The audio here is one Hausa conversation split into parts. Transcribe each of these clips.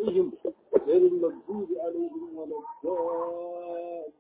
عليهم غير المغضوب عليهم ولا الضالين.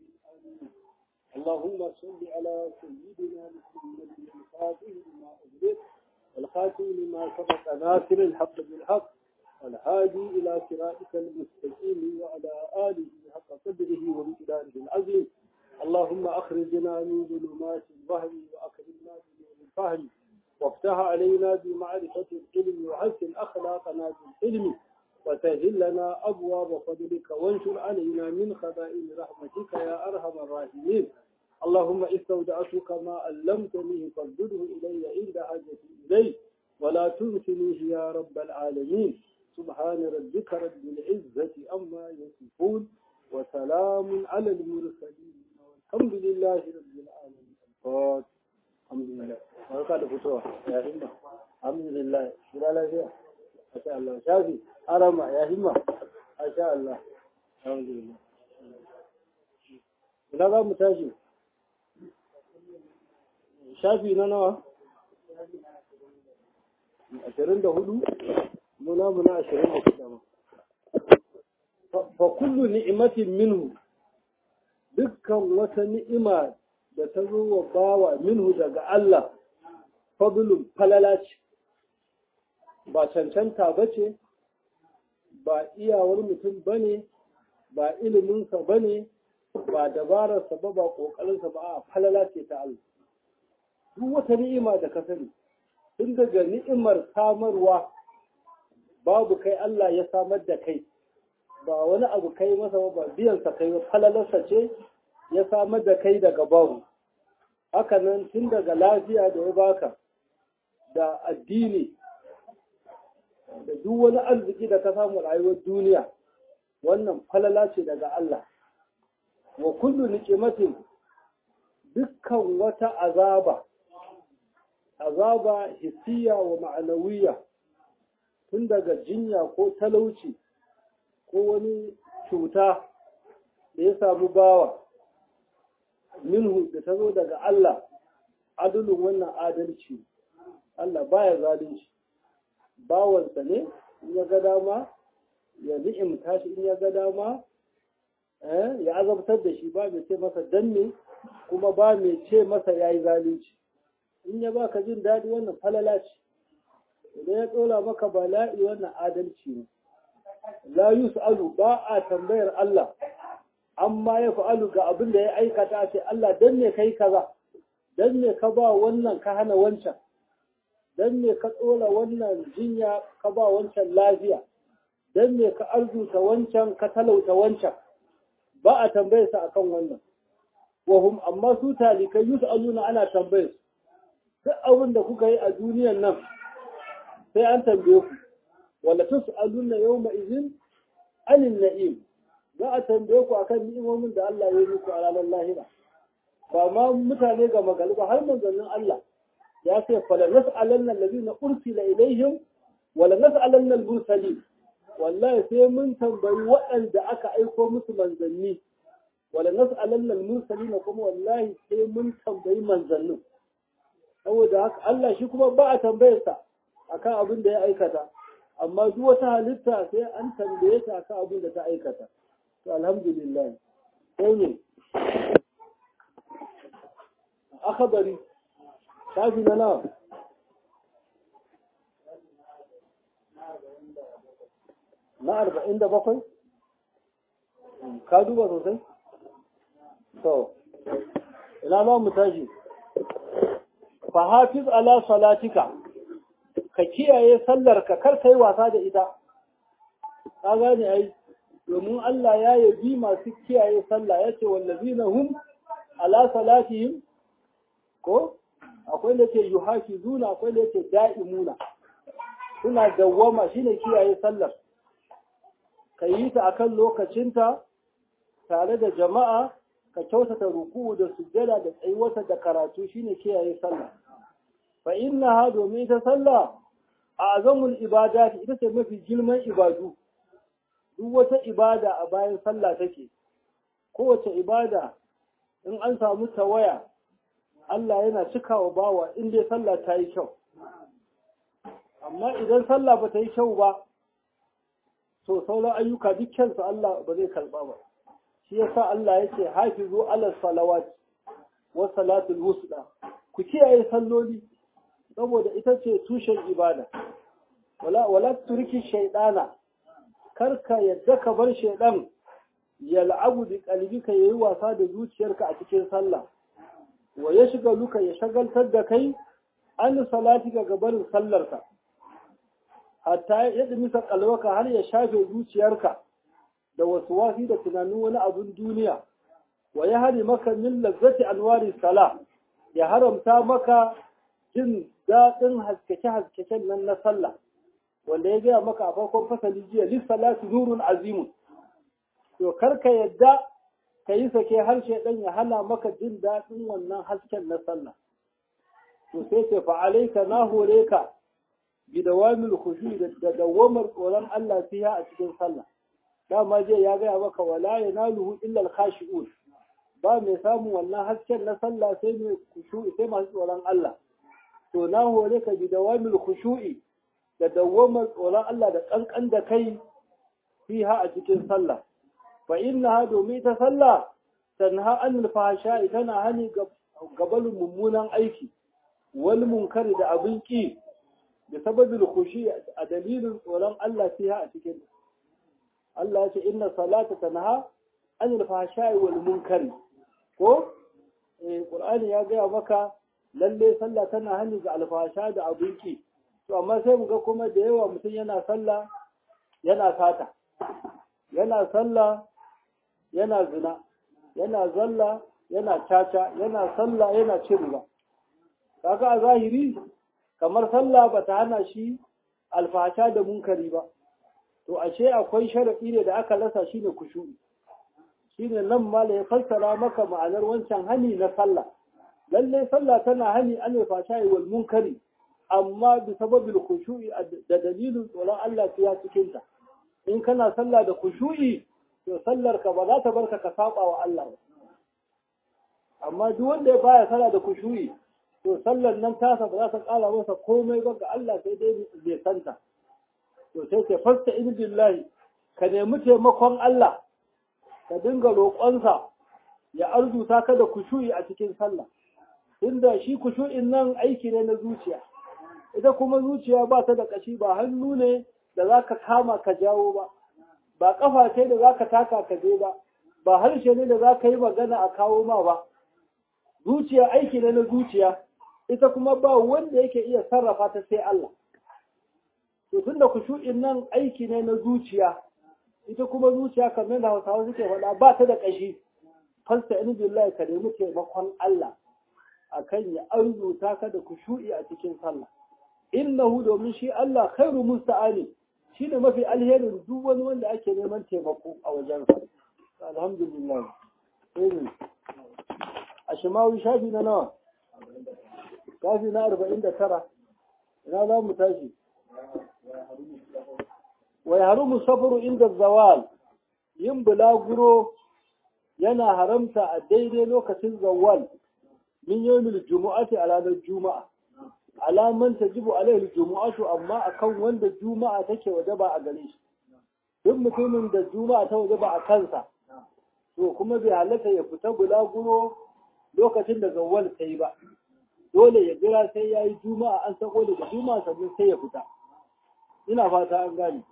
اللهم صل على سيدنا محمد الفاتح لما أغلق والخاتم لما سبق ناصر الحق بالحق والهادي إلى صراطك المستقيم وعلى آله حق قدره ومقداره العظيم. اللهم أخرجنا من ظلمات الوهم وأكرمنا بنور الفهم وافتح علينا بمعرفة العلم وحسن أخلاقنا بالعلم وسهل لنا أبواب فضلك وانشر علينا من خزائن رحمتك يا أرحم الراحمين. اللهم استودعتك ما علمتني فردده إلي عند حاجتي إليه ولا تنسنيه يا رب العالمين. سبحان ربك رب العزة عما يصفون وسلام على المرسلين والحمد لله رب العالمين. الحمد لله. barka da fitowa ya himma alhamdulillah kira lafiya masha Allah shafi arama ya himma masha Allah alhamdulillah. ina za mu tashi shafi na nawa 24 muna 26 fa kullu ni'matin minhu dukkan wata ni'ima da ta zo wa bawa minhu daga Allah fadlun falala ce ba cancanta ba ce ba iyawar mutum ba ne ba iliminsa ba ne ba dabararsa ba ba ƙoƙarinsa ba a falala ce ta Allah. Duk wata ni'ima da ka sani tun daga ni'imar samarwa babu kai Allah ya samar da kai ba wani abu kai masa ba biyansa kai falalarsa ce ya samar da kai daga babu. Haka nan tun daga lafiya da ya baka da addini da duk wani arziki da ka samu rayuwar duniya wannan falala ce daga Allah. Wa kullu niqimatin dukkan wata azaba hissiya wa ma'anawiya tun daga jinya ko talauci ko wani cuta da ya samu bawa minhu da ta zo daga Allah adulun wannan adalci Allah baya zalunci bawansa ne in ya ga dama ya ni'imta shi in ya ga dama ya azabtar da shi ba mai ce masa danne kuma ba mai ce masa yayi zalunci. In ya baka jin daɗi wannan falala ce idan ya tsola maka bala'i wannan adalci ne. La yus'alu ba a tambayar Allah amma ya fa'alu ga abin da ya aikata ce Allah dan ne kai kaza dan ne ka ba wannan ka hana wancan dan ne ka tsola wannan jinya ka ba wancan lafiya dan ne ka arzuta wancan ka talauta wancan ba a tambaye sa akan wannan wahum amma su talikai yus'aluna ana tambaye su duk abin da kuka yi a duniyan nan sai an tambaye ku wala tus'aluna yawma idhin anil na'im za a tambaye ku akan ni'imomin da Allah ya yi muku a ranar lahira ba ma mutane ga magali ba har manzannin Allah ya ce fala nas'alanna allazina ursila ilaihim wala nas'alanna al-mursalin wallahi sai mun tambayi waɗanda aka aiko musu manzanni wala nas'alanna al-mursalin kuma wallahi sai mun tambayi manzannin saboda haka Allah shi kuma ba a tambayarsa akan abin da ya aikata amma duk wata halitta sai an tambaye ta akan abin da ta aikata. To alhamdulillah sai ne akhbari shafi na nawa na 47 ka duba sosai to ina ma mu tashi fa hafiz ala salatika ka kiyaye sallarka kar kai wasa da ita ka gane ai domin Allah ya yabi masu kiyaye sallah yace wallazina hum ala salatihim ko akwai da ke yuhafizuna akwai da ke da'imuna suna dawwama shine kiyaye sallar ka yi ta akan lokacinta tare da jama'a ka kyautata ruku'u da sujjada da tsayuwata da karatu shine kiyaye sallah fa innaha domin ta sallah azamul ibadati ita ce mafi girman ibadu duk wata ibada a bayan sallah take kowace ibada in an samu tawaya Allah yana cikawa bawa in dai sallah ta yi kyau amma idan sallah ba ta yi kyau ba to sauran ayyuka dukkan su Allah ba zai karba ba shi yasa Allah yake hafizu ala salawat wa salatul wusta ku kiyaye salloli saboda ita ce tushen ibada wala turki shaydana karka yadda ka bar shaydan yal'abu bi qalbika yayi wasa da zuciyarka a cikin sallah wa yashghaluka ya shagaltar da kai an salatika ga barin sallarka hatta ya dimisa kalwaka har ya shafe zuciyarka da waswasi da tunanin wani abun duniya wa ya hari maka min lazzati anwari salah ya haramta maka jin daɗin haskake-haskaken nan na sallah wanda ya gaya maka a farkon fasali jiya lissalatu nurun azimun to karka yadda ka yi sake harshe ɗan ya hana maka jin daɗin wannan hasken na sallah to sai ce fa'alaika na hore ka bi dawamil khushu da dawamar tsoron Allah fiha a cikin sallah dama jiya ya gaya maka wala yanaluhu illa al-khashi'un ba mai samun wannan hasken na sallah sai mai khushu'i sai masu tsoron Allah to na hore ka bi dawamil khushu'i da dawamar tsoron Allah da kankan da kai fiha a cikin sallah fa innaha domin ta sallah tanha anil fahsha'i tana hani gabalin mummunan aiki wal munkari da abin ki da sababil khushi a dalilin tsoron Allah fiha a cikin Allah ya ce inna salata tanha anil fahsha'i wal munkari ko Qur'ani ya ga maka lalle sallah tana hani ga alfasha da abin ki to amma sai mu ga kuma da yawa mutum yana sallah yana sata yana sallah yana zina yana zalla yana caca yana sallah yana cin riba kaga a zahiri kamar sallah bata hana shi alfasha da munkari ba to ashe akwai sharadi ne da aka rasa shine kushu'i shine nan mala ya fassara maka ma'anar wancan hani na sallah lalle sallah tana hani an alfasha wal munkari amma bi sababil khushu'i da dalilin tsoron Allah ya cikin ta in kana sallah da khushu'i to sallar ka ba za ta barka ka saba wa Allah ba amma duk wanda ya baya sallah da khushu'i to sallar nan tasa ba za ta kala masa komai ba ga Allah sai dai bai santa to sai ce fasta in billahi ka nemi taimakon Allah ka dinga roƙonsa ya arzuta ka da khushu'i a cikin sallah inda shi khushu'in nan aiki ne na zuciya ita kuma zuciya ba ta da kashi ba hannu ne da zaka kama ka jawo ba ba kafa ce da zaka taka ka je ba ba harshe ne da zaka yi magana a kawo ma ba zuciya aiki ne na zuciya ita kuma ba wanda yake iya sarrafa ta sai Allah to tunda kushu'in nan aiki ne na zuciya ita kuma zuciya kamar da Hausawa suke faɗa ba ta da kashi fasta in billahi ka nemi taimakon Allah akan ya arzuta ka da kushu'i a cikin sallah innahu domin shi Allah khairu musta'ani shine mafi alherin duk wani wanda ake neman taimako a wajensa alhamdulillah a shimawi shafi na nawa shafi na 49 ina za mu tashi wa yahrumu safaru inda zawal yin bulaguro yana haramta a daidai lokacin zawal min yawmil jumu'ati a ranar juma'a alaman tajibu alaihi jumu'atu amma akan wanda juma'a take wajaba a gare shi duk mutumin da juma'a ta wajaba a kansa to kuma bai halatta ya fita bulaguro lokacin da zawwal ta yi ba dole ya jira sai ya yi juma'a an sako daga juma'a sannan sai ya fita ina fata an gane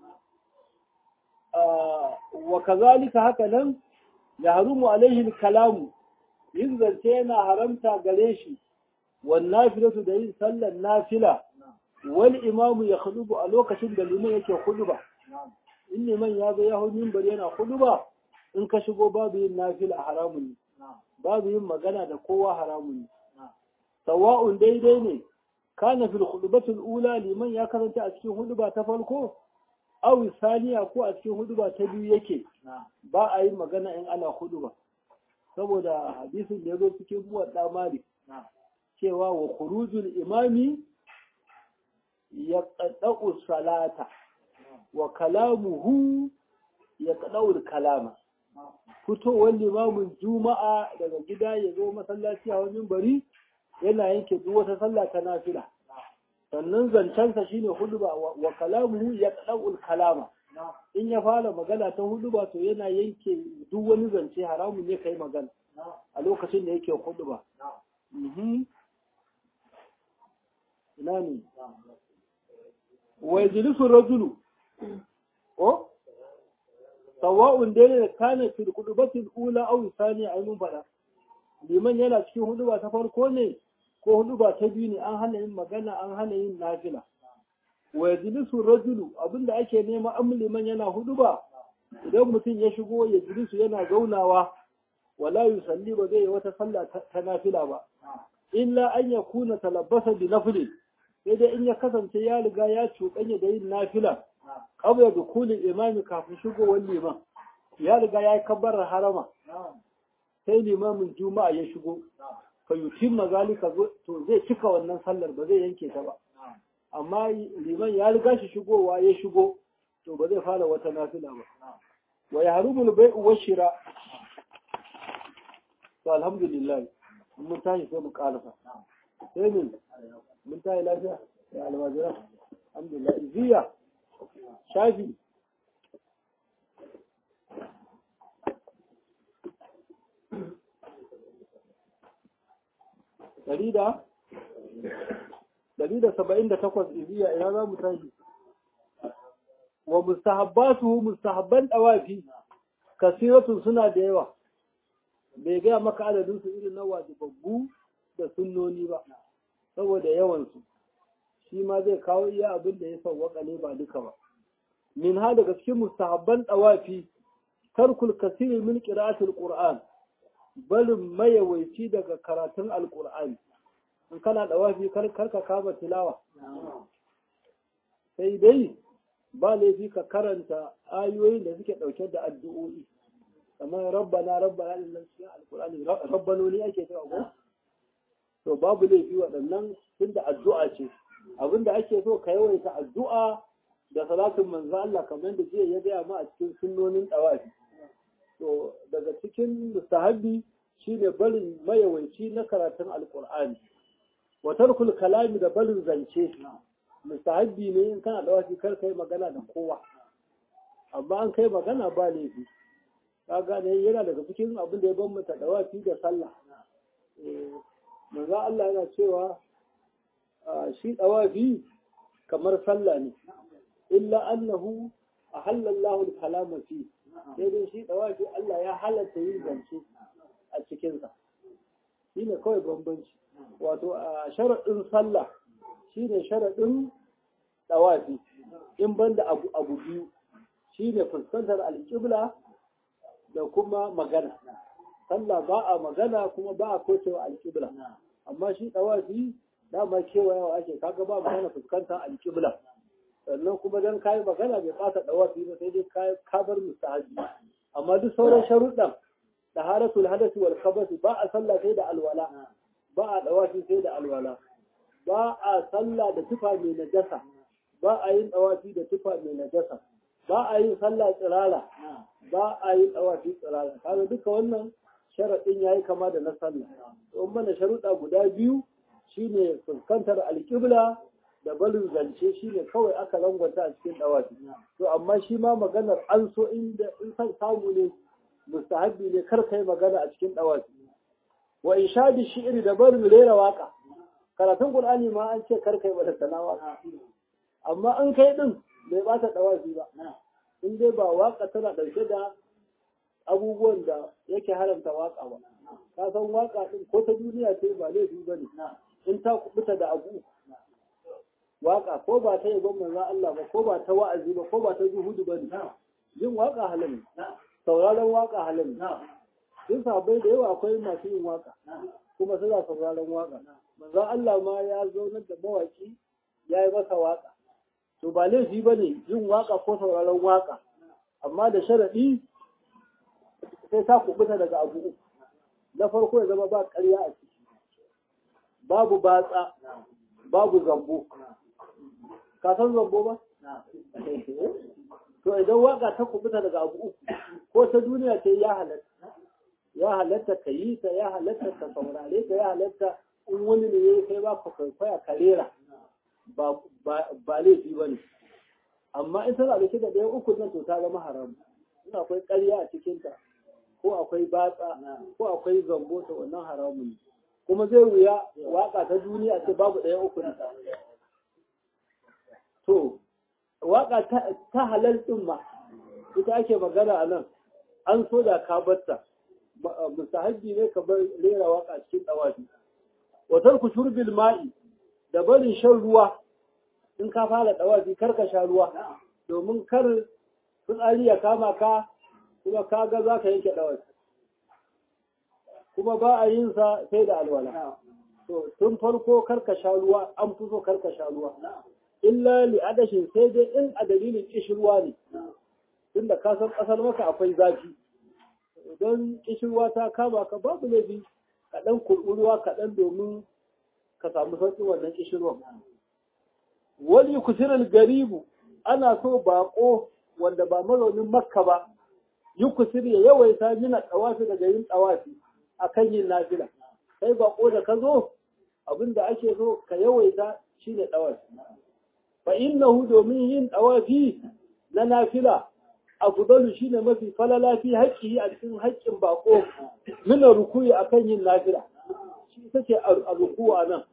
wa kazalika haka nan ya harumu alaihi kalamu yin zance yana haramta gare shi والنافلة da yin sallar nafila wal imamu ya khudubu a lokacin da liman yake khuduba in liman ya zo ya hau minbar yana khuduba in ka shigo babu yin nafila haramun ne babu yin magana da kowa haramun ne sawa'un daidai ne kana fil khutbatul ula liman ya karanta a cikin huduba ta farko aw saniya ko a cikin huduba ta biyu yake ba a yin magana in ana huduba saboda hadisin da ya zo cikin buwar Malik cewa wa khurujul imami ya qada'u salata wa kalamuhu ya qada'u kalama fitowar limamin juma'a daga gida ya zo masallaci a wajen bari yana yanke duk wata sallah ta nafila sannan zancensa shine huduba wa kalamuhu ya qada'u kalama in ya fara magana ta huduba to yana yanke duk wani zance haramun ne kai magana a lokacin da yake huduba. Ina ne wa yajlisu rajulu sawa'un dai da kana fil hudubatil ula aw thaniya ay mun fada liman yana cikin huduba ta farko ne ko huduba ta biyu ne, an hana yin magana, an hana yin nafila. Wa yajlisu rajulu abinda ake nema an liman yana huduba idan mutum ya shigo ya jilisu yana zaunawa wala yusalli ba zai yi wata sallah ta nafila ba illa an yakuna talabbasa bi nafli, sai dai in ya kasance ya riga ya cuɗanya da yin nafila qabla dukulil imami kafin shigowar liman, ya riga ya yi kabbarar harama sai limamin juma'a ya shigo fa yutimma zalika, to zai cika wannan sallar ba zai yanke ta ba. Amma liman ya riga shi shigowa ya shigo to ba zai fara wata nafila ba. Wa yahrumul bai'u washira, to alhamdulillah mun tashi sai mu karasa sai mun tashi lafiya ya alwajira alhamdulillah. Ziya shafi ɗari da 78 iziya ina za mu tashi. Wa mustahabbatu mustahabban dawafi kasiratun suna da yawa, bai gaya maka adadin su irin na wajibabbu da sunnoni ba saboda yawansu, shi ma zai kawo iya abin da ya sauwaka ne ba duka ba. Min ha daga cikin mustahabban dawafi tarkul kasiri min qira'atil qur'an, balin mayawaici daga karatun alqur'ani. In kana dawafi karka kama tilawa, sai dai ba laifi ka karanta ayoyin da suke dauke da addu'o'i kamar rabbana rabbana lillahi cikin alqur'ani rabbanoni ake cewa ko to babu laifi waɗannan tunda addu'a ce. Abinda ake so ka yawaita addu'a da salatin manzo Allah kamar da jiya ya gaya ma a cikin sunnonin dawafi. To daga cikin mustahabbi shine barin mayawaici na karatun alqur'ani wa tarkul kalami da barin zance. Mustahabbi ne in kana dawafi kar kai magana da kowa, amma an kai magana ba laifi. Kaga ne yana daga cikin abin da ya bambanta dawafi da sallah. Manzo Allah yana cewa shi dawafi kamar sallah ne, illa annahu ahalla Allahu al-kalama fi, sai dai shi dawafi Allah ya halatta yin zance a cikin sa, shine kawai bambanci. Wato a sharadin sallah shine sharadin dawafi in banda abu biyu, shine fuskantar alƙibla da kuma magana. Sallah ba a magana kuma ba a kocewa alƙibla, amma shi dawafi dama kewayawa ake, kaga ba magana fuskantar alƙibla. Sannan kuma dan kayi magana bai fata dawafi ba, sai dai ka bar mustahabi. Amma duk sauran sharuɗan taharatul hadath wal khabath ba a sallah sai da alwala, ba a dawafi sai da alwala, ba a sallah da tufa mai najasa, ba a yin dawafi da tufa mai najasa, ba a yin sallah tsirara, ba a yin dawafi tsirara. Kaga duka wannan sharaɗin yayi kama da na sallah. To mana sharuɗa guda biyu shine fuskantar alƙibla da barin zance, shine kawai aka rangwata a cikin dawafi. To amma shi ma maganar an so in san samu ne mustahabbi ne kar kai magana a cikin dawafi. Wa inshadi shi'ri da barin rera waka, karatun Qur'ani ma an ce kar kai bada sanawa, amma an kai din bai bata dawafi ba, in dai ba waka tana dauke da abubuwan da yake haramta waka ba. Ka san waka din ko ta duniya ce ba laifi bane in ta kubuta da abu. Waka ko ba ta yabon manzon Allah ba, ko ba ta wa'azi ba, ko ba ta zuhudu bane, yin waka halal ne, sauraron waka halal ne. Sun sabai da yawa akwai masu yin waka kuma suna sauraron waka. Manzon Allah ma ya zaunar da mawaki ya yi masa waka. To ba laifi ba ne yin waka ko sauraron waka, amma da sharaɗi sai ta kubuta daga abu uku. Na farko ya zama ba ƙarya a ciki, babu batsa, babu zambo. Ka san zambo ba? To idan waka ta kubuta daga abu uku, ko ta duniya ce ya halatta ka yi ta, ya halatta ka saurare ta, ya halatta in wani ne ya kai ba ka kwaikwaya ka rera, ba laifi ba ne. amma in tana dauke da ɗayan uku nan to ta zama haram. In akwai ƙarya a cikinta ko akwai batsa ko akwai zambo ta wannan haramun ne. Kuma zai wuya waka ta duniya ce babu ɗayan uku ne. To waka ta halal ɗin ma ita ake magana a nan, an so da ka batta mustahabbi ne ka bar rera waka cikin dawafi. Wa tarku shurbil ma'i, da barin shan ruwa in ka fara dawafi kar ka sha ruwa domin kar fitsari ya kama ka kuma ka ga za ka yanke dawafi, kuma ba a yin sa sai da alwala. To tun farko kar ka sha ruwa, an fi so kar ka sha ruwa illa li adashin, sai dai in a dalilin kishirwa ne, tunda ka san kasar maka akwai zafi, don kishirwa ta kama ka babu laifi kaɗan kurɓuruwa kaɗan domin ka samu sauƙin wannan kishirwan. Wani kusirar garibu, ana so baƙo wanda ba mazaunin makka ba yi kusur ya yawaita mina tsawafi daga yin tsawafi a kan yin nafila. Sai baƙo da ka zo abinda ake so ka yawaita shi ne tsawafi. Fa innahu, domin yin tsawafi na nafila afdalu shine mafi falala fi haƙƙi a cikin haƙƙin bako min rukuyi akan yin nafila. Shi ita ce a ruku a nan.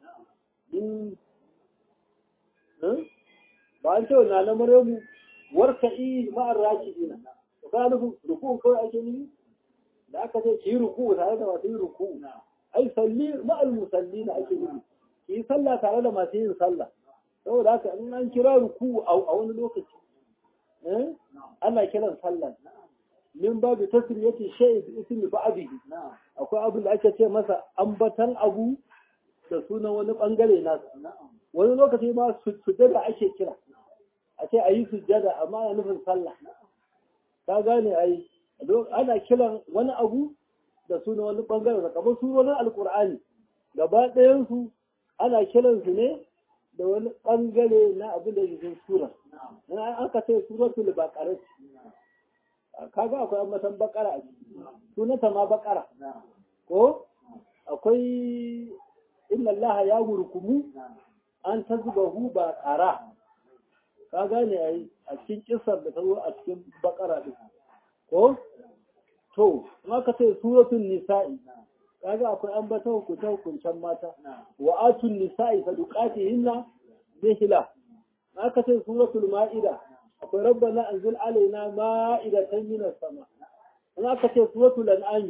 Ba an ce wa na Maryamu warka'i ma'ar raki'ina. To ka nufin ruku kawai ake nufi? Da aka ce ki yi ruku tare da masu yin ruku. Ai salli ma'al musallina ake nufi. Ki yi sallah tare da masu yin sallah. Saboda haka in an kira ruku a wani lokaci ana kiran sallah min babu tasriyati shay'i bi ismi ba'dihi. Akwai abin da ake ce masa ambatan abu da sunan wani bangare nasa. Wani lokaci ma sujjada ake kira, a ce ayi sujjada amma ana nufin sallah. Ka gane ai ana kiran wani abu da sunan wani bangare, kamar surorin alqur'ani gaba ɗayan su ana kiran su ne da wani bangare na abin da yake sura. Na aka ce suratul baqara, kaga akwai ambatan baqara a ciki, sunanta ma baqara. Ko akwai inna allaha ya'murukum an tazbahu baqara. Ka gane ai a cikin kissar da ta zo a cikin baqara din. Ko to aka ce suratul nisa'i, kaga akwai ambatan hukuncen mata, wa atun nisa'i sadaqatihinna bihila. Aka ce suratul ma'ida, akwai rabbana anzil alaina ma'idatan minas sama. Aka ce suratul an'am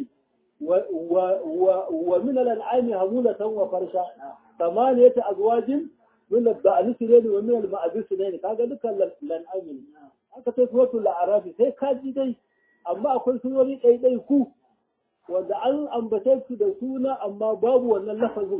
wa min al-an'ami hamulatan wa farsha, thamaniyata azwajin min al-ba'li sinayn wa min al-ma'abi sinayn. Kaga dukkan lan'ami. Aka ce suratul a'raf, sai kaji dai, amma akwai surori ɗaiɗai ku wanda an ambace su da suna amma babu wannan lafazin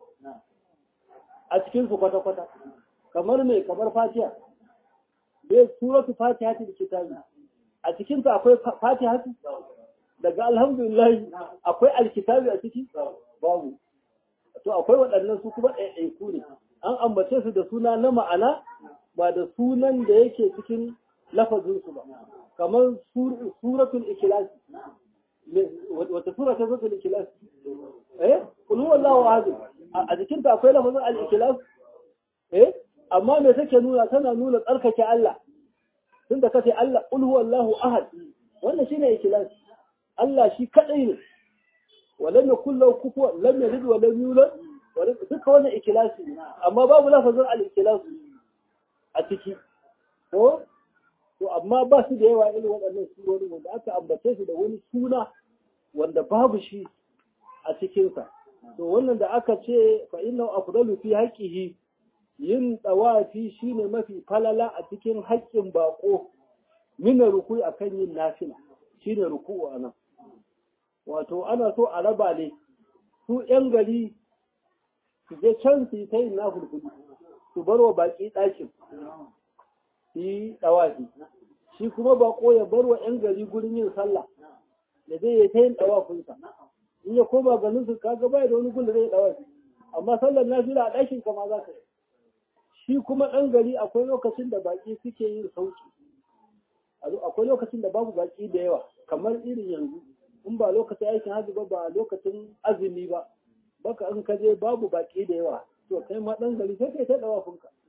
a cikin su kwata-kwata. Kamar mai kamar fatiha, bai suratu fatiha ta kitabi, a cikin ta akwai fatiha daga alhamdulillah, akwai alkitabi a ciki babu. To akwai waɗannan su kuma ɗaiɗaiku ne, an ambace su da suna na ma'ana ba da sunan da yake cikin lafazin su ba. Kamar suratul ikhlas, wata sura ta suratul ikhlas qul huwallahu ahad, a cikin ta akwai lafazin al-ikhlas amma me take nuna? Tana nuna tsarkake Allah, tunda kace Allah qul huwallahu ahad, wannan shine ikhlas. Allah shi kadai ne, walam yakul lahu kufuwan, lam yalid wa lam yulad, duka wannan ikhlas ne, amma babu lafazin al-ikhlas a ciki. Ko to amma ba su da yawa irin waɗannan surori wanda aka ambace su da wani suna wanda babu shi a cikinsa. To wannan da aka ce fa inna afdalu fi haqqihi, yin tsawafi shine mafi falala a cikin haƙƙin bako, mina ruku akan yin nafila shine ruku'u anan. Wato ana so a raba ne, su ƴan gari su je can su yi ta yin nafilfili, su bar wa baki ɗakin su yi tsawafi, shi kuma bako ya bar wa ƴan gari gurin yin sallah da zai yi ta yin tsawafinsa. In ya koma ganin su kaga bai da wani gun da zai tsawafi, amma sallar nafila a ɗakin kama za ka yi. Shi kuma ɗan gari akwai lokacin da baƙi suke yin sauki, akwai lokacin da babu baƙi da yawa, kamar irin yanzu, in ba lokacin aikin hajji ba lokacin azumi ba, baka in ka je babu baƙi da yawa, to kai ma ɗan gari sai kai ta ɗawafinka.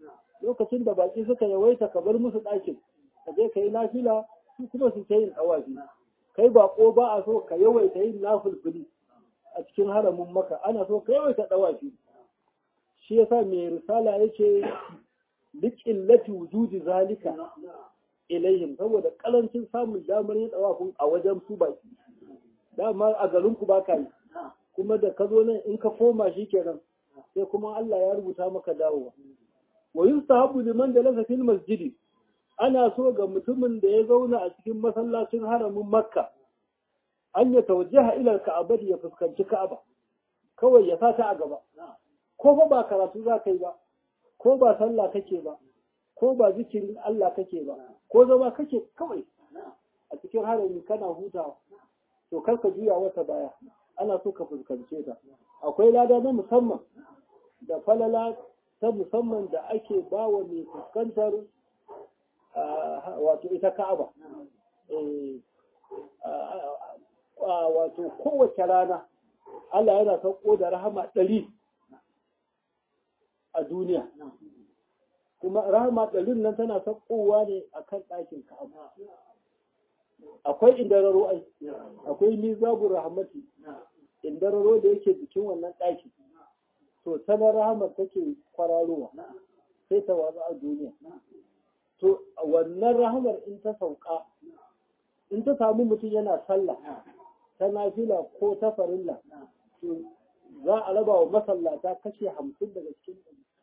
lokacin da baki suka yawaita ka bar musu ɗakin ka je ka yi nafila su kuma su ta yin ɗawafi kai baƙo ba a so ka yawaita yin nafulfuli a cikin haramin maka ana so ka yawaita ɗawafi shi yasa mai risala yace liqillati wujudi zalika ilayhim saboda kalancin samun damar yin ɗawafin a wajen su baki dama a garin ku baka yi kuma da ka zo nan in ka koma shi kenan sai kuma Allah ya rubuta maka dawowa wa yustahabu liman jalasa fil masjidi ana so ga mutumin da ya zauna a cikin masallacin haramin makka an ya tawajjaha ila ka'aba ya fuskanci ka'aba kawai ya sata a gaba ko ba karatu za ka yi ba ko ba sallah kake ba ko ba zikirin Allah kake ba ko zama kake kawai a cikin harami kana hutawa to kar ka juya wata baya ana so ka fuskance ta akwai lada na musamman da falala ta musamman da ake bawa mai fuskantar wato ita Ka'aba wato kowace rana Allah yana sauko da rahama 100 a duniya kuma rahama 100 nan tana saukowa ne akan ɗakin Ka'aba akwai indararo ai akwai mizabur rahmati indararo da yake jikin wannan ɗaki to sanar rahama take kwararowa sai ta watsa a duniya to wannan rahamar in ta sauka in ta samu mutum yana sallah ta nafila ko ta farilla to za a raba wa masallata kashe 50 daga cikin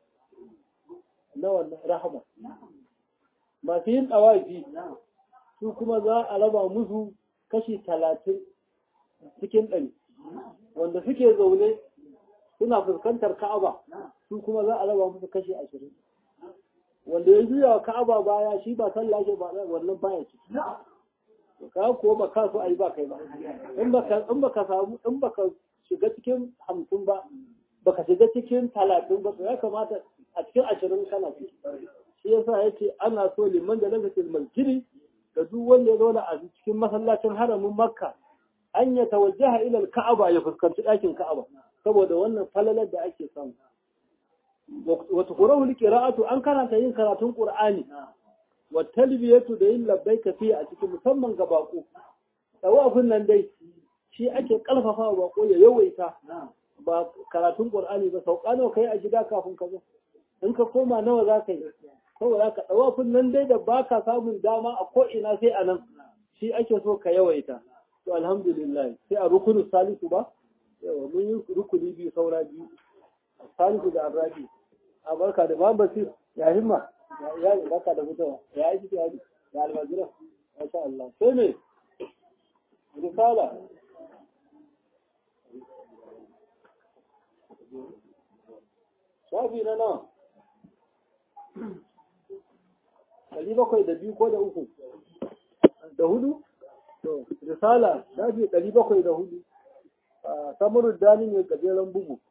na wannan rahama masu yin ɗawafi su kuma za a raba musu kashi 30 cikin 100 wanda suke zaune suna fuskantar Ka'aba su kuma za a raba musu kashi 20 wanda ya juya wa Ka'aba baya shi ba sallah ke ba wannan baya ci to ka ko ba ka so ai ba kai ba in baka samu in baka shiga cikin 50 ba baka shiga cikin 30 ba to ya kamata a cikin 20 kana ci shi yasa yace ana so liman da lafil masjidi da duk wanda ya zauna a cikin masallacin haramin Makka an ya tawajjaha ila al-Ka'aba ya fuskanci ɗakin Ka'aba saboda wannan falalar da ake samu wa tuqra'u al-qira'atu an karanta yin karatun Qur'ani wa talbiyatu da yin labbaika fi a cikin musamman ga bako tawafin nan dai shi ake kalfafa bako ya yawaita ba karatun Qur'ani ba sauka nawa kai a gida kafin ka zo in ka koma nawa za ka yi saboda ka tawafin nan dai da baka samun dama a ko ina sai a nan shi ake so ka yawaita to alhamdulillah sai a rukunu salisu ba yawa mun yi rukuni biyu saura biyu salisu da arrabi a barka da babu basir ya himma ya barka da fitowa ya yi ciki hadi da almajira masha Allah sai me risala shafi na nawa 702 ko da 3 da 4 to risala shafi 704 samurin dani ne gajeren bugu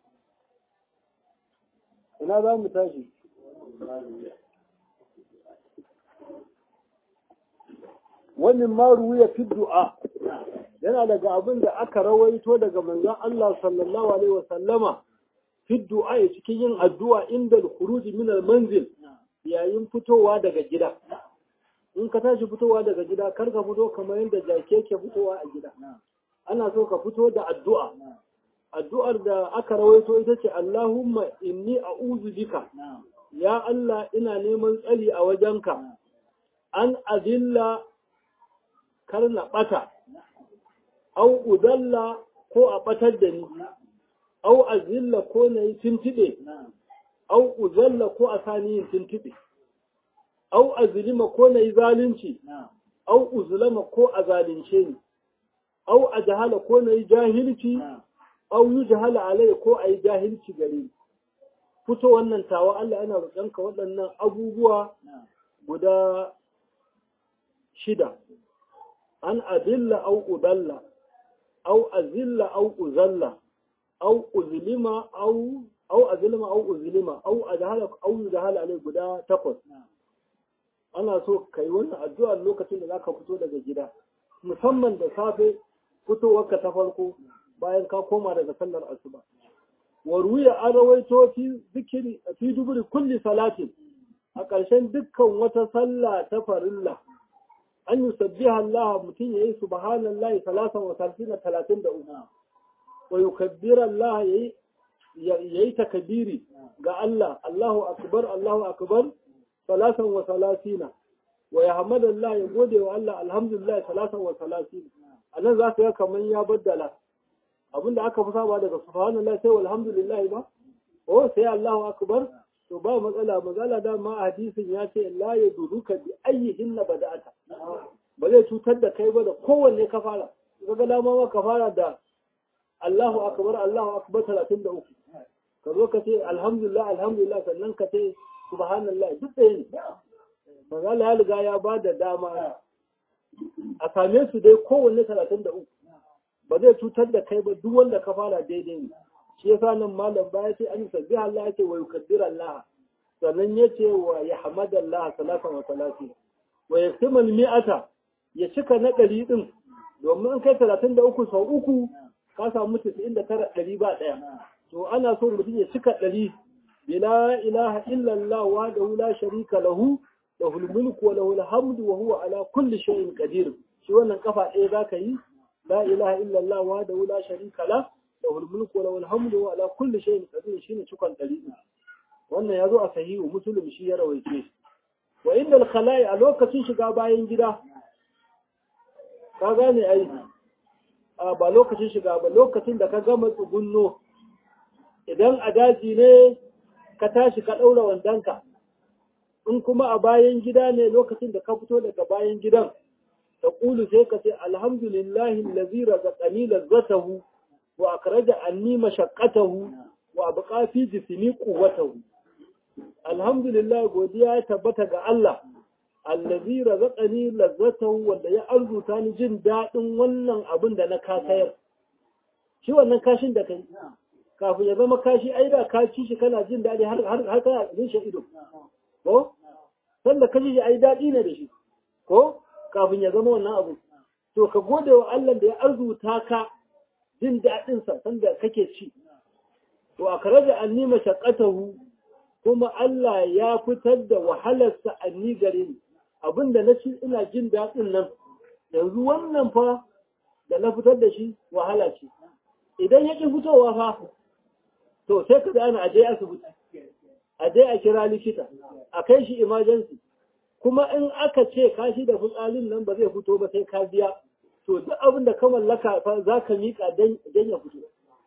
ina za mu tashi wannan maru ya fi du'a yana daga abin da aka rawaito daga manzon Allah sallallahu alaihi wasallama fi du'a cikin yin addu'a inda al-khuruj min al-manzil yayin fitowa daga gida in ka tashi fitowa daga gida kar ka fito kamar yadda jake ke fitowa a gida ana so ka fito da addu'a addu'ar da aka rawaito ita ce Allahumma inni a'udhu bika ya Allah ina neman tsari a wajenka an adilla kar na bata au udalla ko a batar da ni au azilla ko na yi tintibe au uzalla ko a sani yin tintibe au azlima ko na yi zalunci au uzlama ko a zalunce ni au a jahala ko na yi jahilci au yi jahala alai ko a yi jahilci gare ni fito wannan tawa Allah yana roƙonka waɗannan abubuwa guda 6 an adilla au udalla au azilla au uzalla au uzlima au azlima au uzlima au ajhala au yujhala alai guda 8 ana so kai wannan addu'a lokacin da zaka fito daga gida musamman da safe fitowarka ta farko bayan ka koma daga sallar asuba wa ruya an rawaito fi zikri fi duburi kulli salatin a ƙarshen dukkan wata sallah ta farilla an yusabbiha Allah mutum yayi subhanallahi 33 wa yukabbira Allah yayi takbiri ga Allah Allahu akbar 33 wa yahmadallah ya gode wa Allah alhamdulillah 33 anan za ka ga kaman ya baddala abinda aka fi saba daga subhanallah sai walhamdulillah ba sai Allahu akbar to ba matsala da ma hadisin ya ce la yaduruka bi ayyihin bada'ata ba zai cutar da kai ba da kowanne ka fara kaga dama ma ka fara da Allahu akbar 33 ka zo ka ce alhamdulillah sannan ka ce subhanallah duk ɗaya ne manzala ya riga ya ba da dama a same su dai kowanne 33 ba zai cutar da kai ba duk wanda ka fara daidai ne shi yasa nan malam baya ce an sabbiha Allah yake wa yukabbir Allah sannan yace wa yahmadallah 33 wa yaktimal mi'ata ya cika na 100 din domin in kai 33 sau uku ka samu 99 100 ba daya to ana so mutum ya cika 100 bila ilaha illa Allah wahdahu la sharika lahu lahul mulku wa lahul hamdu wa huwa ala kulli shay'in qadir shi wannan kafa ɗaya zaka yi la ilaha illa Allah wahdahu la sharika lahu lahul mulku wa lahul hamdu wa ala kulli shay'in qadir shine cikon 100 wannan yazo a sahihu muslim shi ya rawaice shi wa innal khala'i a lokacin shiga bayan gida ka gane ai ba lokacin shiga ba lokacin da ka gama tsugunno idan a daji ne ka tashi ka daura wandanka in kuma a bayan gida ne lokacin da ka fito daga bayan gidan ta kulu sai ka ce alhamdulillahi allazi razaqani lazzatahu wa akhraja anni mashaqqatahu wa abqa fi jismi quwwatahu alhamdulillah godiya ya tabbata ga Allah allazi razaqani lazzatahu wanda ya arzuta ni jin dadin wannan abin da na kasayar shi wannan kashin da kai kafin ya zama kashi ai da ka ci shi kana jin dadi har kana jin shi ido ko sanda ka ji shi ai dadi ne da shi ko kafin ya zama wannan abu to ka gode wa Allah da ya arzuta ka jin dadin sa sanda kake ci to akraja anni mashaqqatahu kuma Allah ya fitar da wahalarsa anni gare ni abinda na ci ina jin daɗin nan yanzu wannan fa da na fitar da shi wahala ce idan ya ƙi fitowa fa to sai ka ana aje asibiti aje a kira likita a kai shi emergency kuma in aka ce kashi da fitsarin nan ba zai fito ba sai ka biya to duk abin da ka mallaka fa za ka miƙa dan ya fito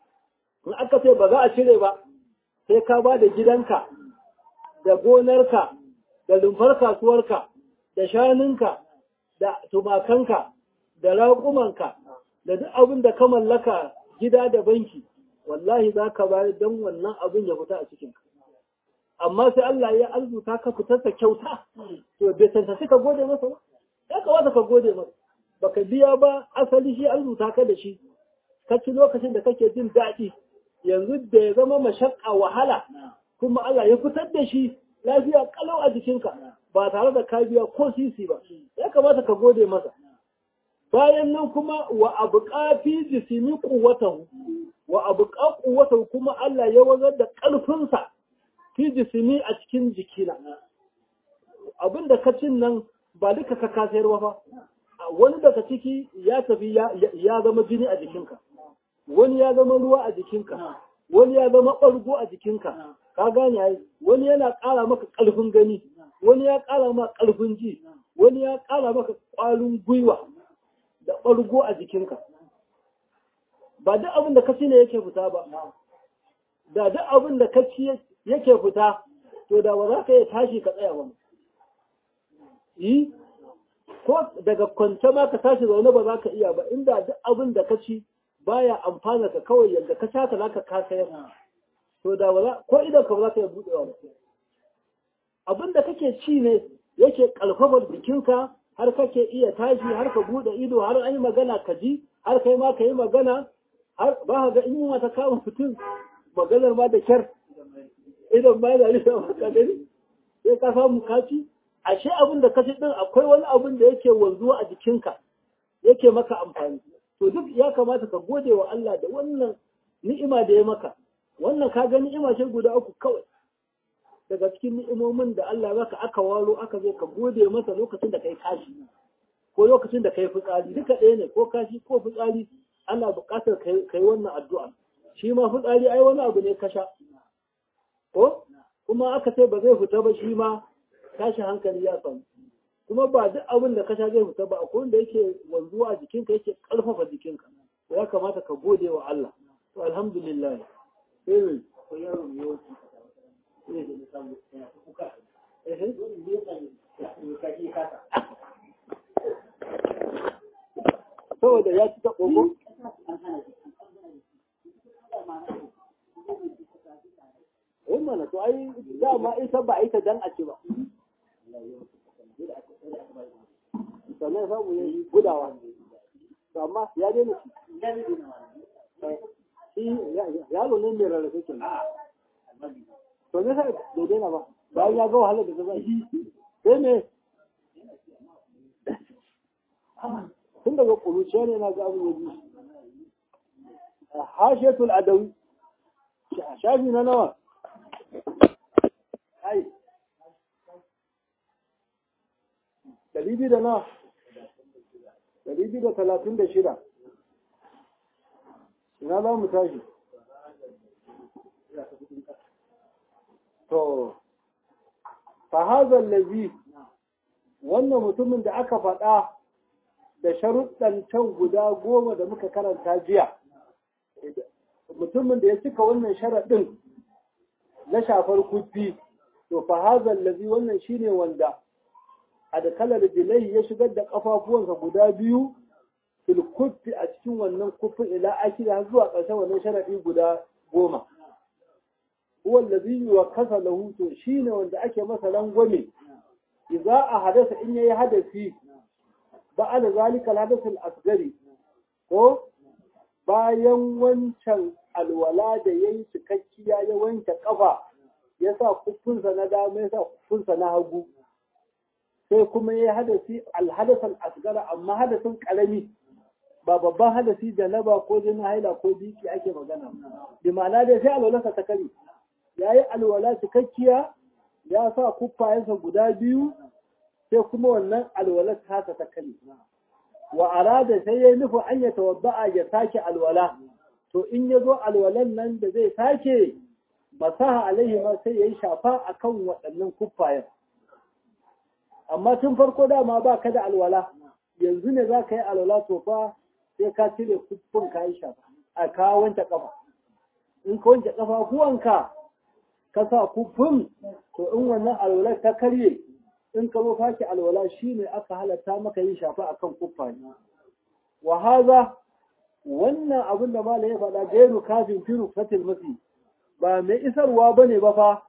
in aka ce ba za a cire ba sai ka ba da gidanka da gonarka da lumfar kasuwarka da shanunka da tumakanka da raƙumanka da duk abin da ka mallaka gida da banki wallahi za ka bayar don wannan abin ya fita a cikinka amma sai Allah ya arzuta ka fitarsa kyauta to bai tantance ka gode masa ba ya kamata ka gode masa baka biya ba asali shi arzuta ka da shi ka ci lokacin da kake jin daɗi yanzu da ya zama mashakka wahala kuma Allah ya fitar da shi lafiya kalau a jikinka ba tare da ka biya ko sisi ba ya kamata ka gode masa bayan nan kuma wa abqa fi jismi quwwatahu wa abqa quwwatahu kuma Allah ya wazar da ƙarfinsa fi jismi a cikin jikina abinda ka cin nan ba duka ka kasayarwa fa wani daga ciki ya tafi ya zama jini a jikinka wani ya zama ruwa a jikinka wani ya zama ɓargo a jikinka ka gane ai wani yana ƙara maka ƙarfin gani wani ya ƙara maka ƙarfin ji wani ya ƙara maka ƙwarin gwiwa da ɓargo a jikinka ba duk abin da ka ci ne yake fita ba da duk abin da ka ci yake fita to da ba za ka iya tashi ka tsaya ba yi ko daga kwance ma ka tashi zaune ba za ka iya ba inda duk abin da ka ci baya amfana ka kawai yadda ka sha ka za ka kasayar to da ba ko idan ka ba za ka yi buɗewa ba abin da kake ci ne yake ƙarfafar jikinka har kake iya tashi har ka buɗe ido har an yi magana ka ji har kai ma ka yi magana har ba ka ga in yi mata kama mutum maganar ma da kyar idan ma yana rufe maka gani sai ka samu kaci ashe abin da ka ci din akwai wani abin da yake wanzuwa a jikinka yake maka amfani to duk ya kamata ka gode wa Allah da wannan ni'ima da ya maka wannan ka ga ni'ima ce guda uku kawai daga cikin ni'imomin da Allah zaka aka waro aka je ka gode masa lokacin da kai kashi ko lokacin da kai fitsari duka ɗaya ne ko kashi ko fitsari ana buƙatar kai wannan addu'a shi ma fitsari ai wani abu ne kasha ko kuma aka ce ba zai fita ba shi ma tashi hankali ya samu kuma ba duk abin da kasha zai fita ba akwai wanda yake wanzuwa a jikinka yake ƙarfafa jikinka ya kamata ka gode wa Allah to alhamdulillah ko yaro ne wasu saboda ya ci ta ƙoƙo mana to ai dama ita ba a yi ta dan a ci ba sannan samu ya yi gudawa amma ya daina shi yaro ne mai rarrafe ke to ne sai bai daina ba bayan ya ga wahalar da zama sai ne tun daga ƙuruciya ne na ga abin ya ji hashetul adawi shafi na nawa ai ɗari da nawa 236 ina za mu tashi to fahazan lazi wannan mutumin da aka faɗa da sharuɗan can guda 10 da muka karanta jiya mutumin da ya cika wannan sharaɗin na shafar kufi to fahazan lazi wannan shine wanda a da kalar jilai ya shigar da ƙafafuwansa guda biyu fil kuffi a cikin wannan kuffin ila akida har zuwa ƙarshen wannan sharaɗi guda 10 huwa allazi yuwakkasa lahu to shine wanda ake masa rangwame idza a hadasa in yayi hadasi ba'da zalika al-hadath al-asghari ko bayan wancan alwala da yayi cikakkiya ya wanke kafa yasa kuffinsa na dama yasa kuffinsa na hagu sai kuma yayi hadasi al-hadath al-asghara amma hadasin karami ba babban hadasi da na ba ko jinin haila ko biki ake magana bi ma'ana dai sai alwalarsa ta kare ya yi alwala cikakkiya ya sa kuffayensa guda biyu sai kuma wannan alwalar tasa ta kare wa arada sai ya nufi an ya tawadda'a ya sake alwala to in ya zo alwalan nan da zai sake masaha alaihi ma sai ya yi shafa akan waɗannan kuffayen amma tun farko dama ba ka da alwala yanzu ne za ka yi alwala to fa sai ka cire kuffin ka yi shafa a ka wanke kafa in ka wanke kafafuwanka ka sa kuffin to in wannan alwalar ta karye in ka zo sake alwala shine aka halatta maka yin shafa akan kuffa ne wa haza wannan abin da malai ya faɗa gairu kafin firu fatil masi ba mai isarwa bane ba fa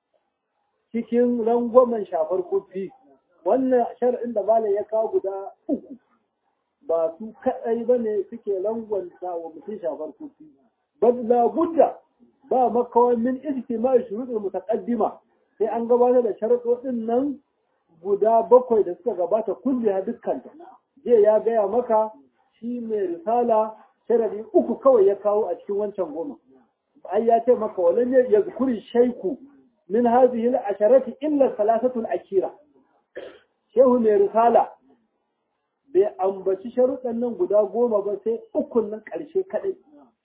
cikin rangwamen shafar kuffi wannan shar'in da malai ya kawo guda 3 ba su kadai bane suke rangwanta wa mutum shafar kuffi bal la budda ba makawan min ijtima'i shuruɗul mutaqaddima sai an gabatar da sharuɗoɗin nan guda 7 da suka gabata kulli ha dukkanta je ya gaya maka shi mai risala sharadi 3 kawai ya kawo a cikin wancan 10 ai ya ce maka walan ya zikuri shaiku min hadhihi al-asharati illa thalathatu al-akira shehu mai risala bai ambaci sharuɗan nan guda 10 ba sai 3 nan ƙarshe kadai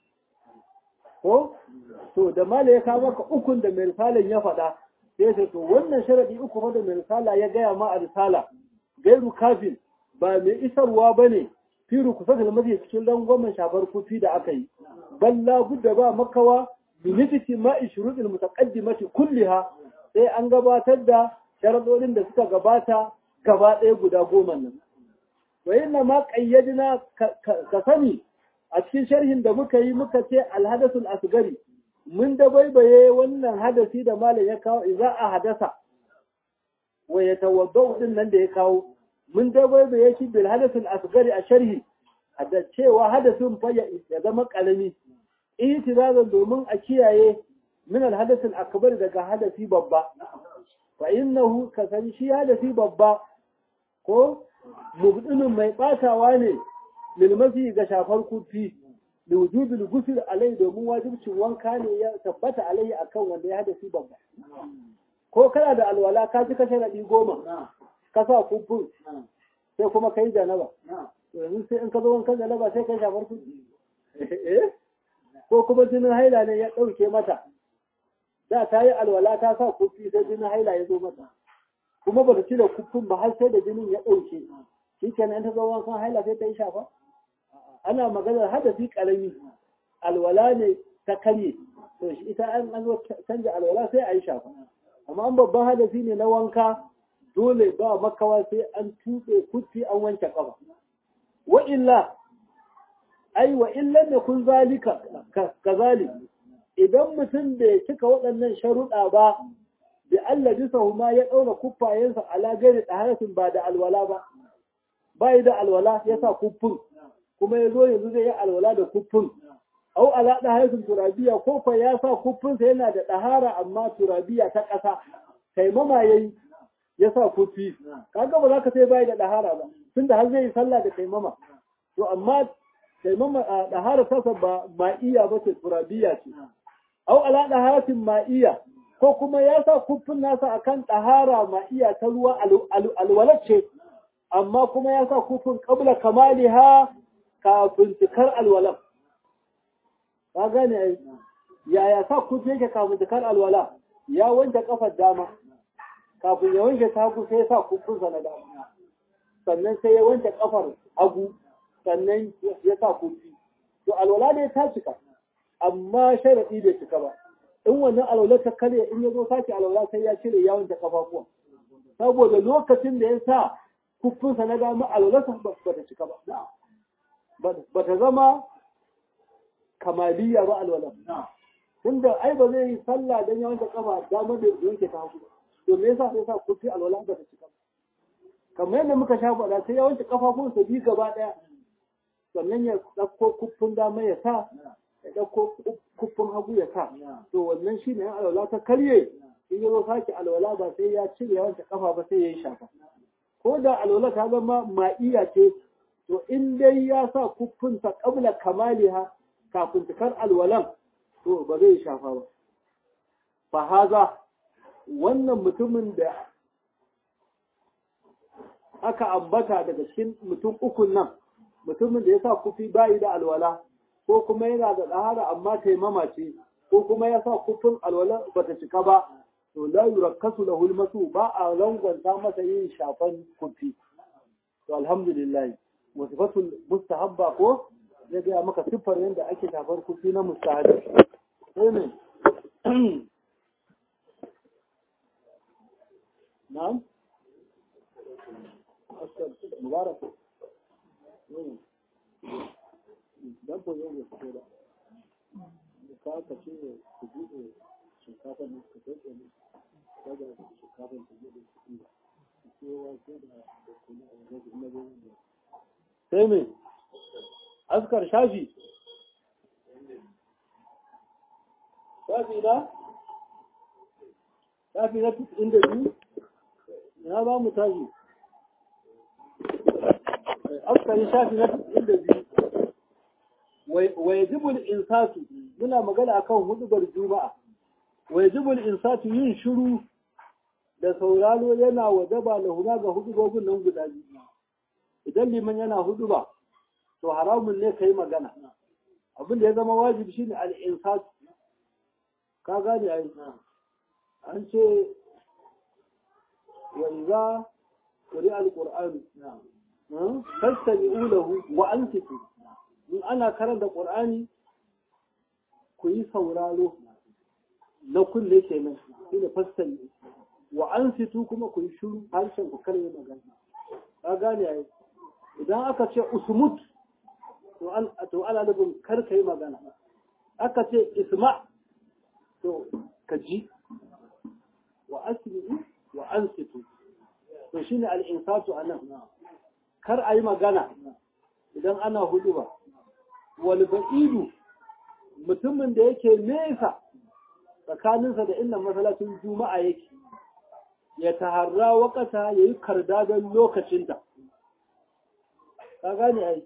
ko to da mala ya kawo maka 3 da mai risalan ya faɗa sai ce to wannan sharadi 3 fa da mai risala ya gaya ma a risala gairu kafin ba mai isarwa bane firu kusa da mafi cikin rangwamen shafar kufi da aka yi balla budda ba makawa binifiti ma'i shuruɗin mutaqaddimati kulliha sai an gabatar da sharadodin da suka gabata gaba ɗaya guda 10 nan wa inna ma qayyadna ka sani a cikin sharhin da muka yi muka ce alhadasul asgari mun da baibaye wannan hadasi da malam ya kawo idza a hadasa wa yatawaddau din nan da ya kawo mun da baibaye shi bil hadasul asgari a sharhi da cewa hadasin fa ya zama karami itirazan domin a kiyaye min al hadasul akbar daga hadasi babba fa innahu kasan shi hadasi babba ko mubdilun mai batawa ne lilmasi ga shafar kufi da wujubil ghusl alai domin wajibcin wanka ne ya tabbata alai akan wanda ya hadasi babba ko kana da alwala ka ji kashe raɗi 10 ka sa kuffin sai kuma kai janaba yanzu sai in ka zo wankan janaba sai kai shafar kufi ko kuma jinin haila ne ya ɗauke mata da ta yi alwala ta sa kufi sai jinin haila ya zo mata kuma ba ta cire kuffin ba har sai da jinin ya ɗauke shi kenan ta zo wankan haila sai ta yi shafa ana maganar hadasi karami alwala ne ta karye to shi ita an zo canja alwala sai a yi shafa amma an babban hadasi ne na wanka dole ba makawa sai an tuɓe kufi an wanke kafa wa illa ai wa illa ne kun zalika kazalik idan mutum bai cika waɗannan sharuɗa ba bi Allah bisa ma ya ɗaura kuffayensa ala gari ɗaharatin ba da alwala ba bai da alwala ya sa kuffin kuma ya zo yanzu zai yi alwala da kuffin au ala ɗaharatin turabiya ko fa ya sa kuffinsa yana da ɗahara amma turabiya ta ƙasa taimama yayi ya sa kuffi kaga ba za ka sai bai da ɗahara ba tunda har zai yi sallah da taimama to amma taimama ɗahara tasa ba ma'iya ba ce turabiya ce au ala ɗaharatin ma'iya ko kuma ya sa kuffin nasa akan ɗahara ma'iya ta ruwa alwalacce amma kuma ya sa kuffin qabla kamaliha kafin cikar alwalan ka gane ai yaya sa kuffi yake kafin cikar alwala ya wanke kafar dama kafin ya wanke ta hagu sai ya sa kuffinsa na dama sannan sai ya wanke kafar hagu sannan ya sa kuffi to alwala ne ta cika amma sharadi bai cika ba in wannan alwala ta karya in ya zo sake alwala sai ya cire ya wanke kafafuwa saboda lokacin da ya sa kuffinsa na dama alwala ba ta cika ba ta zama kamaliya ba alwala tunda ai ba zai yi sallah dan ya wanke kafa dama da yanke ta hagu to me yasa sai sa kuffi alwala ba ta cika kamar yadda muka sha faɗa sai ya wanke kafafunsa biyu gaba ɗaya sannan ya ɗauko kuffin dama ya sa ya ɗauko kuffin hagu ya sa to wannan shi ne alwala ta karye in ya zo sake alwala ba sai ya cire ya wanke kafa ba sai ya yi shafa ko da alwala ta zama ma'iya ce to in dai ya sa kuffinsa qabla kamaliha kafin cikar alwalan to ba zai shafa ba fa haza wannan mutumin da aka ambata daga cikin mutum ukun nan mutumin da ya sa kufi bayi da alwala ko kuma yana da ɗahara amma taimama ce ko kuma ya sa kufin alwala bata cika ba to la yurakkasu lahu almasu ba a rangwanta masa yin shafan kufi to alhamdulillah wasifatul mustahabba ko zai gaya maka siffar yadda ake shafar kufi na mustahabi sai ne na'am mubarak dan ko yau ko da ka ce ku bude shinkafa ne ku tsaye ne daga shinkafa ku bude ku kowa ko da kuma na sai me askar shafi na 92 na ba mu tashi askari shafi na 92 wa yajibul insatu muna magana akan hudubar juma'a wa yajibul insatu yin shiru da sauraro yana wajaba lahuna ga hudubobin nan guda biyu idan liman yana huduba to haramun ne kai magana abin da ya zama wajibi shine al-insatu ka gane ai an ce wa idza quri al-qur'an fastami'u lahu wa ansitu in ana karanta qur'ani ku yi sauraro na kulle kenan shine fastami'u wa ansitu kuma ku yi shiru harshen ku kare magana ka gane ai idan aka ce usmut to ana nufin kar kai magana aka ce isma to ka ji wa asmi'u wa ansitu to shine al-insatu anan kar ayi magana idan ana huduba wal ba'idu mutumin da yake nesa tsakaninsa da inda masallacin juma'a yake ya taharra wakata yayi karda don lokacinta ka gane ai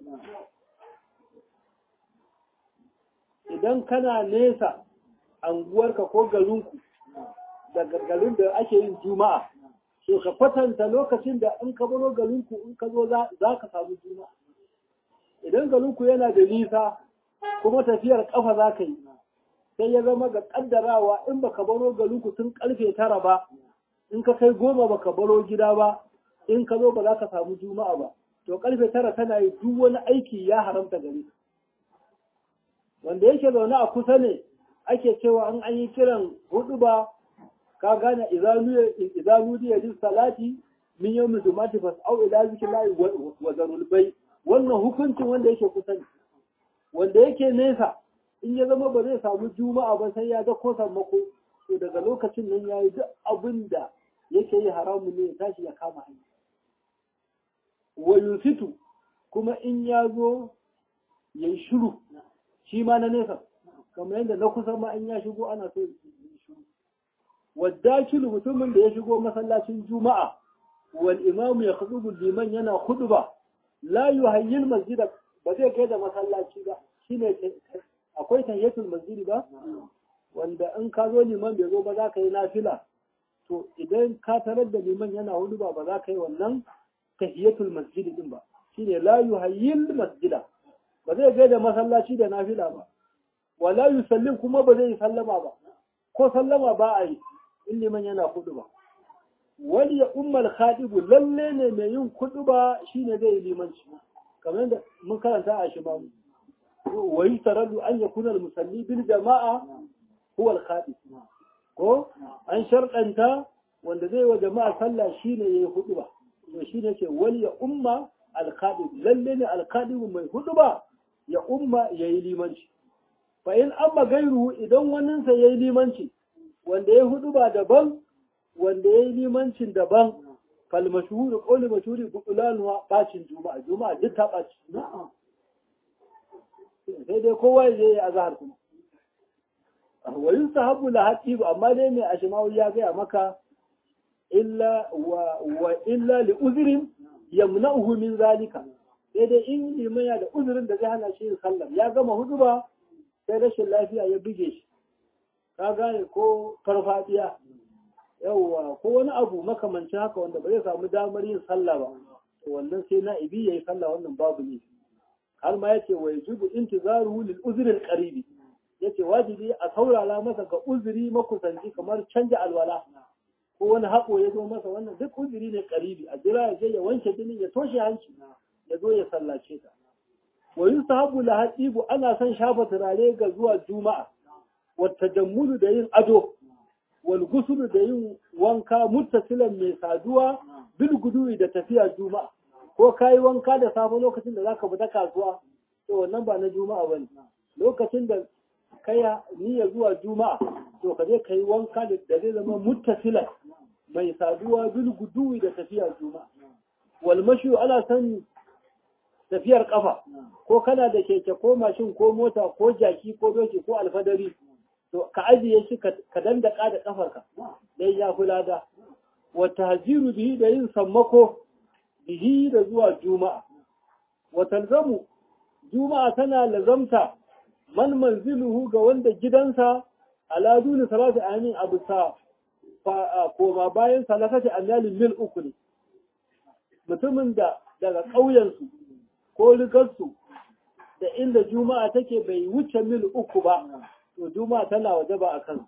idan kana nesa anguwarka ko garinku daga garin da ake yin juma'a to ka kwatanta lokacin da in ka baro garinku in ka zo za ka samu juma'a idan garinku yana da nisa kuma tafiyar kafa za ka yi sai ya zama ga kaddarawa in baka baro garinku tun karfe 9 ba in ka kai 10 baka baro gida ba in ka zo ba za ka samu juma'a ba to karfe 9 tana yi duk wani aiki ya haramta gare ka wanda yake zaune a kusa ne ake cewa an yi kiran hudu ba ka gane idanu diya jin salati min yawmi jumati fas au ila zikrillahi wa zarul bay wannan hukuncin wanda yake kusa ne wanda yake nesa in ya zama ba zai samu juma'a ba sai ya ga ko sammako to daga lokacin nan yayi duk abin da yake yi haramu ne ya tashi ya kama hanya wa yusitu kuma in ya zo yayi shiru shi ma na nesa kamar yadda na kusa ma in ya shigo ana so wadakilu mutumin da ya shigo masallacin juma'a wal imamu ya khutubu liman yana khutba la yuhayyil masjida ba zai kai da masallaci ba shine akwai tahiyatul masjid ba wanda in ka zo liman bai zo ba za ka yi nafila to idan ka tarar da liman yana khutba ba za ka yi wannan tahiyatul masjid din ba shine la yuhayyil masjida ba zai kai da masallaci da nafila ba wala yusallim kuma ba zai sallama ba ko sallama ba a yi in liman yana khutba wali ya ummal khadibu lalle ne mai yin khutba shine zai limanci kamar yadda mun karanta a shimamu wa yustaradu an yakuna al musalli bil jama'a huwa al khadib ko an sharɗanta wanda zai wa jama'a sallah shine yayi khutba to shine ce wali ya umma al khadib lalle ne al khadibu mai khutba ya umma yayi limanci fa in amma gairu idan wannan sa yayi limanci wanda ya hudu ba daban wanda ya yi limancin daban fal mashhur qawli mashhuri butulanuwa bacin juma'a duk ta baci sai dai kowa ya yi azhar kuma wa yusahabu la hatib amma dai mai ashmawi ya ga maka illa wa illa li uzrin yamna'uhu min zalika sai dai in liman ya da uzurin da zai hana shi yin sallar ya gama hudu ba sai rashin lafiya ya buge shi ka gane ko farfadiya yawwa ko wani abu makamancin haka wanda ba zai samu damar yin sallah ba to wannan sai na'ibi yayi sallah wannan babu ne har ma yace wa yajibu intizaruhu lil uzri al qaribi yace wajibi a saurara masa ga uzuri makusanci kamar canja alwala ko wani hako ya zo masa wannan duk uzuri ne qaribi a jira ya je ya wanke jinin ya toshe hanci ya zo ya sallace ta wa yusahabu la hatibu ana son shafa turare ga zuwa juma'a wata jammulu da yin ado wal gusulu da yin wanka muttasilan mai saduwa bil guduwi da tafiya juma'a ko kai wanka da safe lokacin da zaka fita kasuwa to wannan ba na juma'a bane lokacin da kai niyya zuwa juma'a to ka je kai wanka da zai zama muttasilan mai saduwa bil guduwi da tafiya juma'a wal mashu ala san tafiyar kafa ko kana da keke ko mashin ko mota ko jaki ko doki ko alfadari to ka ajiye shi ka dandaka da kafarka dai ya kula da wata hajiru bihi da yin sammako bihi da zuwa juma'a wata talzamu juma'a tana lazamta man manziluhu ga wanda gidansa ala duni salati amin abu sa koma bayan salatati amyalin mil 3 ne mutumin da daga ƙauyensu ko rigarsu da inda juma'a take bai wuce mil 3 ba to juma'a tana wajaba a kan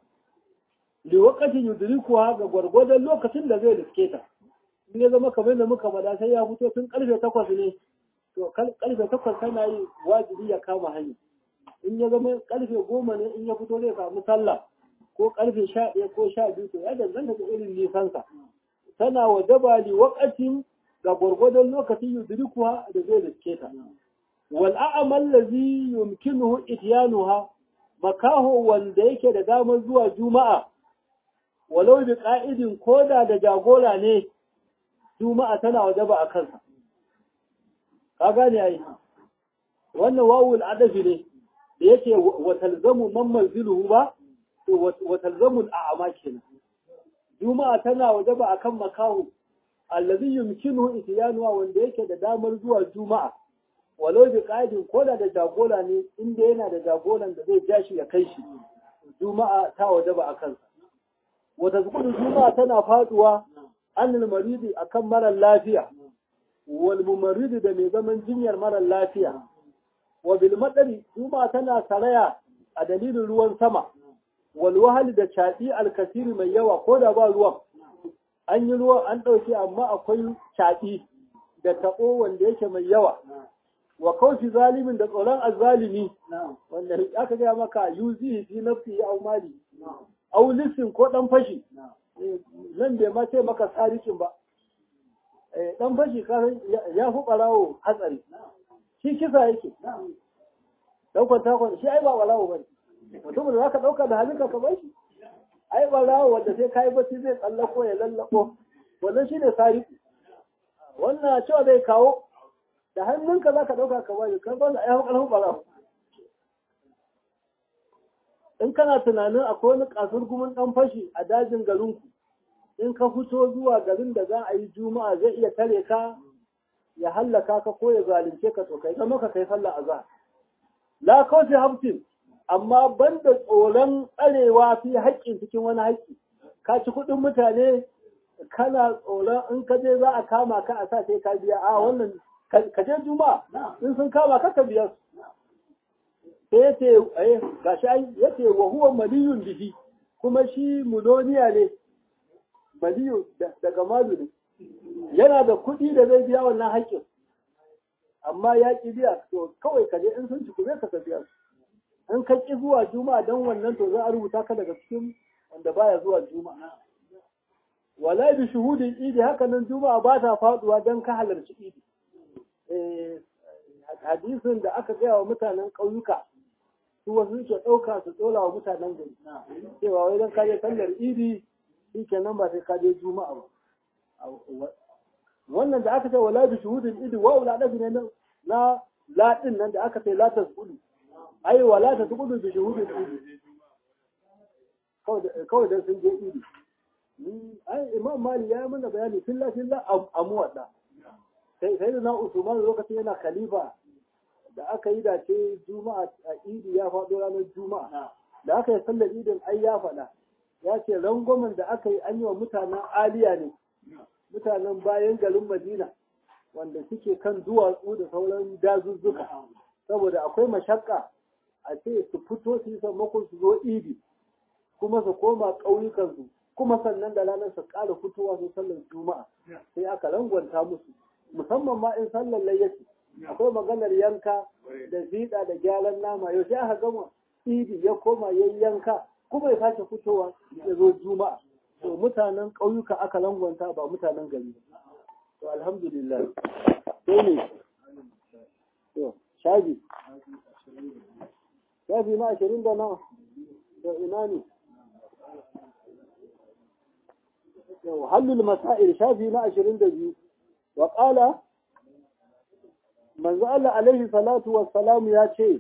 li waqatin yudrikuha ga gwargwadon lokacin da zai riske ta in ya zama kamar da muka faɗa sai ya fito tun karfe 8 ne to karfe 8 tana yi wajibi ya kama hanya in ya zama karfe 10 ne in ya fito zai samu sallah ko karfe 11 ko 12 to ya danganta da irin nisansa tana wajaba li waqatin ga gwargwadon lokacin yudrikuha da zai riske ta wal a'mal ladhi yumkinuhu ityanuha makaho wanda yake da damar zuwa juma'a walau bi ka'idin koda da jagora ne juma'a tana wajaba a kansa ka gane ai wannan wawul adafi ne da yake wa talzamu man manziluhu ba to wa talzamu al'ama kenan juma'a tana wajaba akan makaho allazi yumkinuhu ityanuha wanda yake da damar zuwa juma'a walau bi ƙa'idin koda da jagora ne inda yana da jagoran da zai ja shi ya kai shi juma'a ta wajaba a kansa wata zukudu juma'a tana faduwa anil maridi akan mara lafiya wal mumarridi da mai zaman jinyar mara lafiya wa bil madari juma'a tana saraya a dalilin ruwan sama wal wahali da chadi al kasiri mai yawa ko da ba ruwan an yi ruwan an dauke amma akwai chadi da tabo wanda yake mai yawa wa kauci zalimin da tsoron azzalimi wanda aka gaya maka yuzi fi nafsi ya mali au lisin ko dan fashi nan bai ma ce maka sarikin ba dan fashi kasan ya fi barawo hatsari shi kisa yake daukar takon shi ai ba barawo bane mutum da zaka dauka da halinka ka bashi ai barawo wanda sai kai bacci zai tsallako ya lallako wannan shine sariki wannan cewa zai kawo da hannunka za ka ɗauka ka bashi kan ba ya ƙarfin ɓarawo in kana tunanin akwai wani ƙasar gumin ɗan fashi a dajin garinku in ka fito zuwa garin da za a yi juma'a zai iya tare ka ya hallaka ka ko ya zalunce ka to kai zama ka kai sallah azhar la kawfi hafsin amma banda tsoron tsarewa fi haƙƙin cikin wani haƙƙi ka ci kuɗin mutane kana tsoron in ka je za a kama ka a sa sai ka biya a wannan ka je juma'a in sun kama ka biya su sai yace gashi ai yace wa huwa maliyun bihi kuma shi muloniya ne maliyu daga malu ne yana da kuɗi da zai biya wannan haƙƙin amma ya ƙi biya to kawai ka je in sun ci kuma ka biya su in ka ƙi zuwa juma'a dan wannan to za a rubuta ka daga cikin wanda baya zuwa juma'a wala bi shuhudin idi haka nan juma'a ba ta faduwa dan ka halarci idi hadisin da aka gaya wa mutanen ƙauyuka su wasu ke ɗauka su tsola wa mutanen gari cewa wai don kaje sallar idi shi kenan ba sai kaje juma'a ba wannan da aka ce wala bi shuhudin idi wa wala dafi ne na laɗin nan da aka ce la tasqudu ai wala tasqudu bi shuhudin idi kawai dan sun je idi ai imam mali ya yi mana bayani filla a muwadda sai da na usman lokacin yana khalifa da aka yi dace juma'a a idi ya faɗo ranar juma'a da aka yi sallar idin ai ya faɗa ya ce rangwamen da aka yi an yi wa mutanen aliya ne mutanen bayan garin madina wanda suke kan duwatsu da sauran dazuzzuka saboda akwai mashakka a ce su fito su yi sammakon su zo idi kuma su koma ƙauyukansu kuma sannan da ranar su ƙara fitowa su sallar juma'a sai aka rangwanta musu musamman ma in sallar layyaci akwai maganar yanka da ziɗa da gyaran nama yau sai aka gama idi ya koma yayin yanka kuma ya sake fitowa ya zo juma'a to mutanen ƙauyuka aka rangwanta ba mutanen gari to alhamdulillah sai ne to shafi na 20 da nawa to ina ne hallul masail shafi na 22 wa qala manzo Allah alaihi salatu wassalam ya ce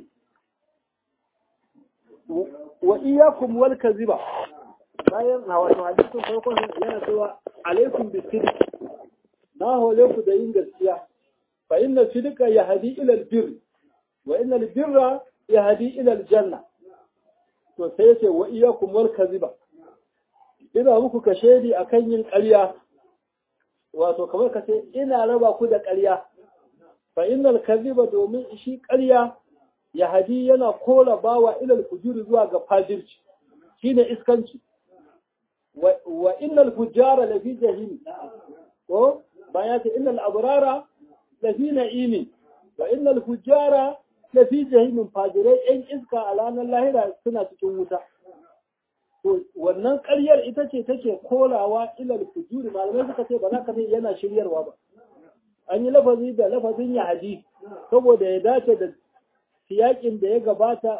wa iyyakum wal kadhiba bayan wato hadisin farko yana cewa alaikum bisidq na hole ku da yin gaskiya fa inna sidqa yahdi ila albir wa inna albirra yahdi ila aljanna to sai yace wa iyyakum wal kadhiba ina muku kashedi akan yin ƙarya wato kamar kace ina raba ku da ƙarya fa innal kadhiba domin shi ƙarya yahdi yana kola bawa ila alfujuri zuwa ga fajirci shine iskanci wa innal fujara lafi jahim ko bayan ta innal abrara lafi na'imi wa innal fujara lafi jahim fajirai ɗan iska a ranar lahira suna cikin wuta to wannan ƙaryar ita ce take kolawa ilal fujuri malamai suka ce ba za ka ce yana shiryarwa ba an yi lafazi da lafazin yahadi saboda ya dace da siyakin da ya gabata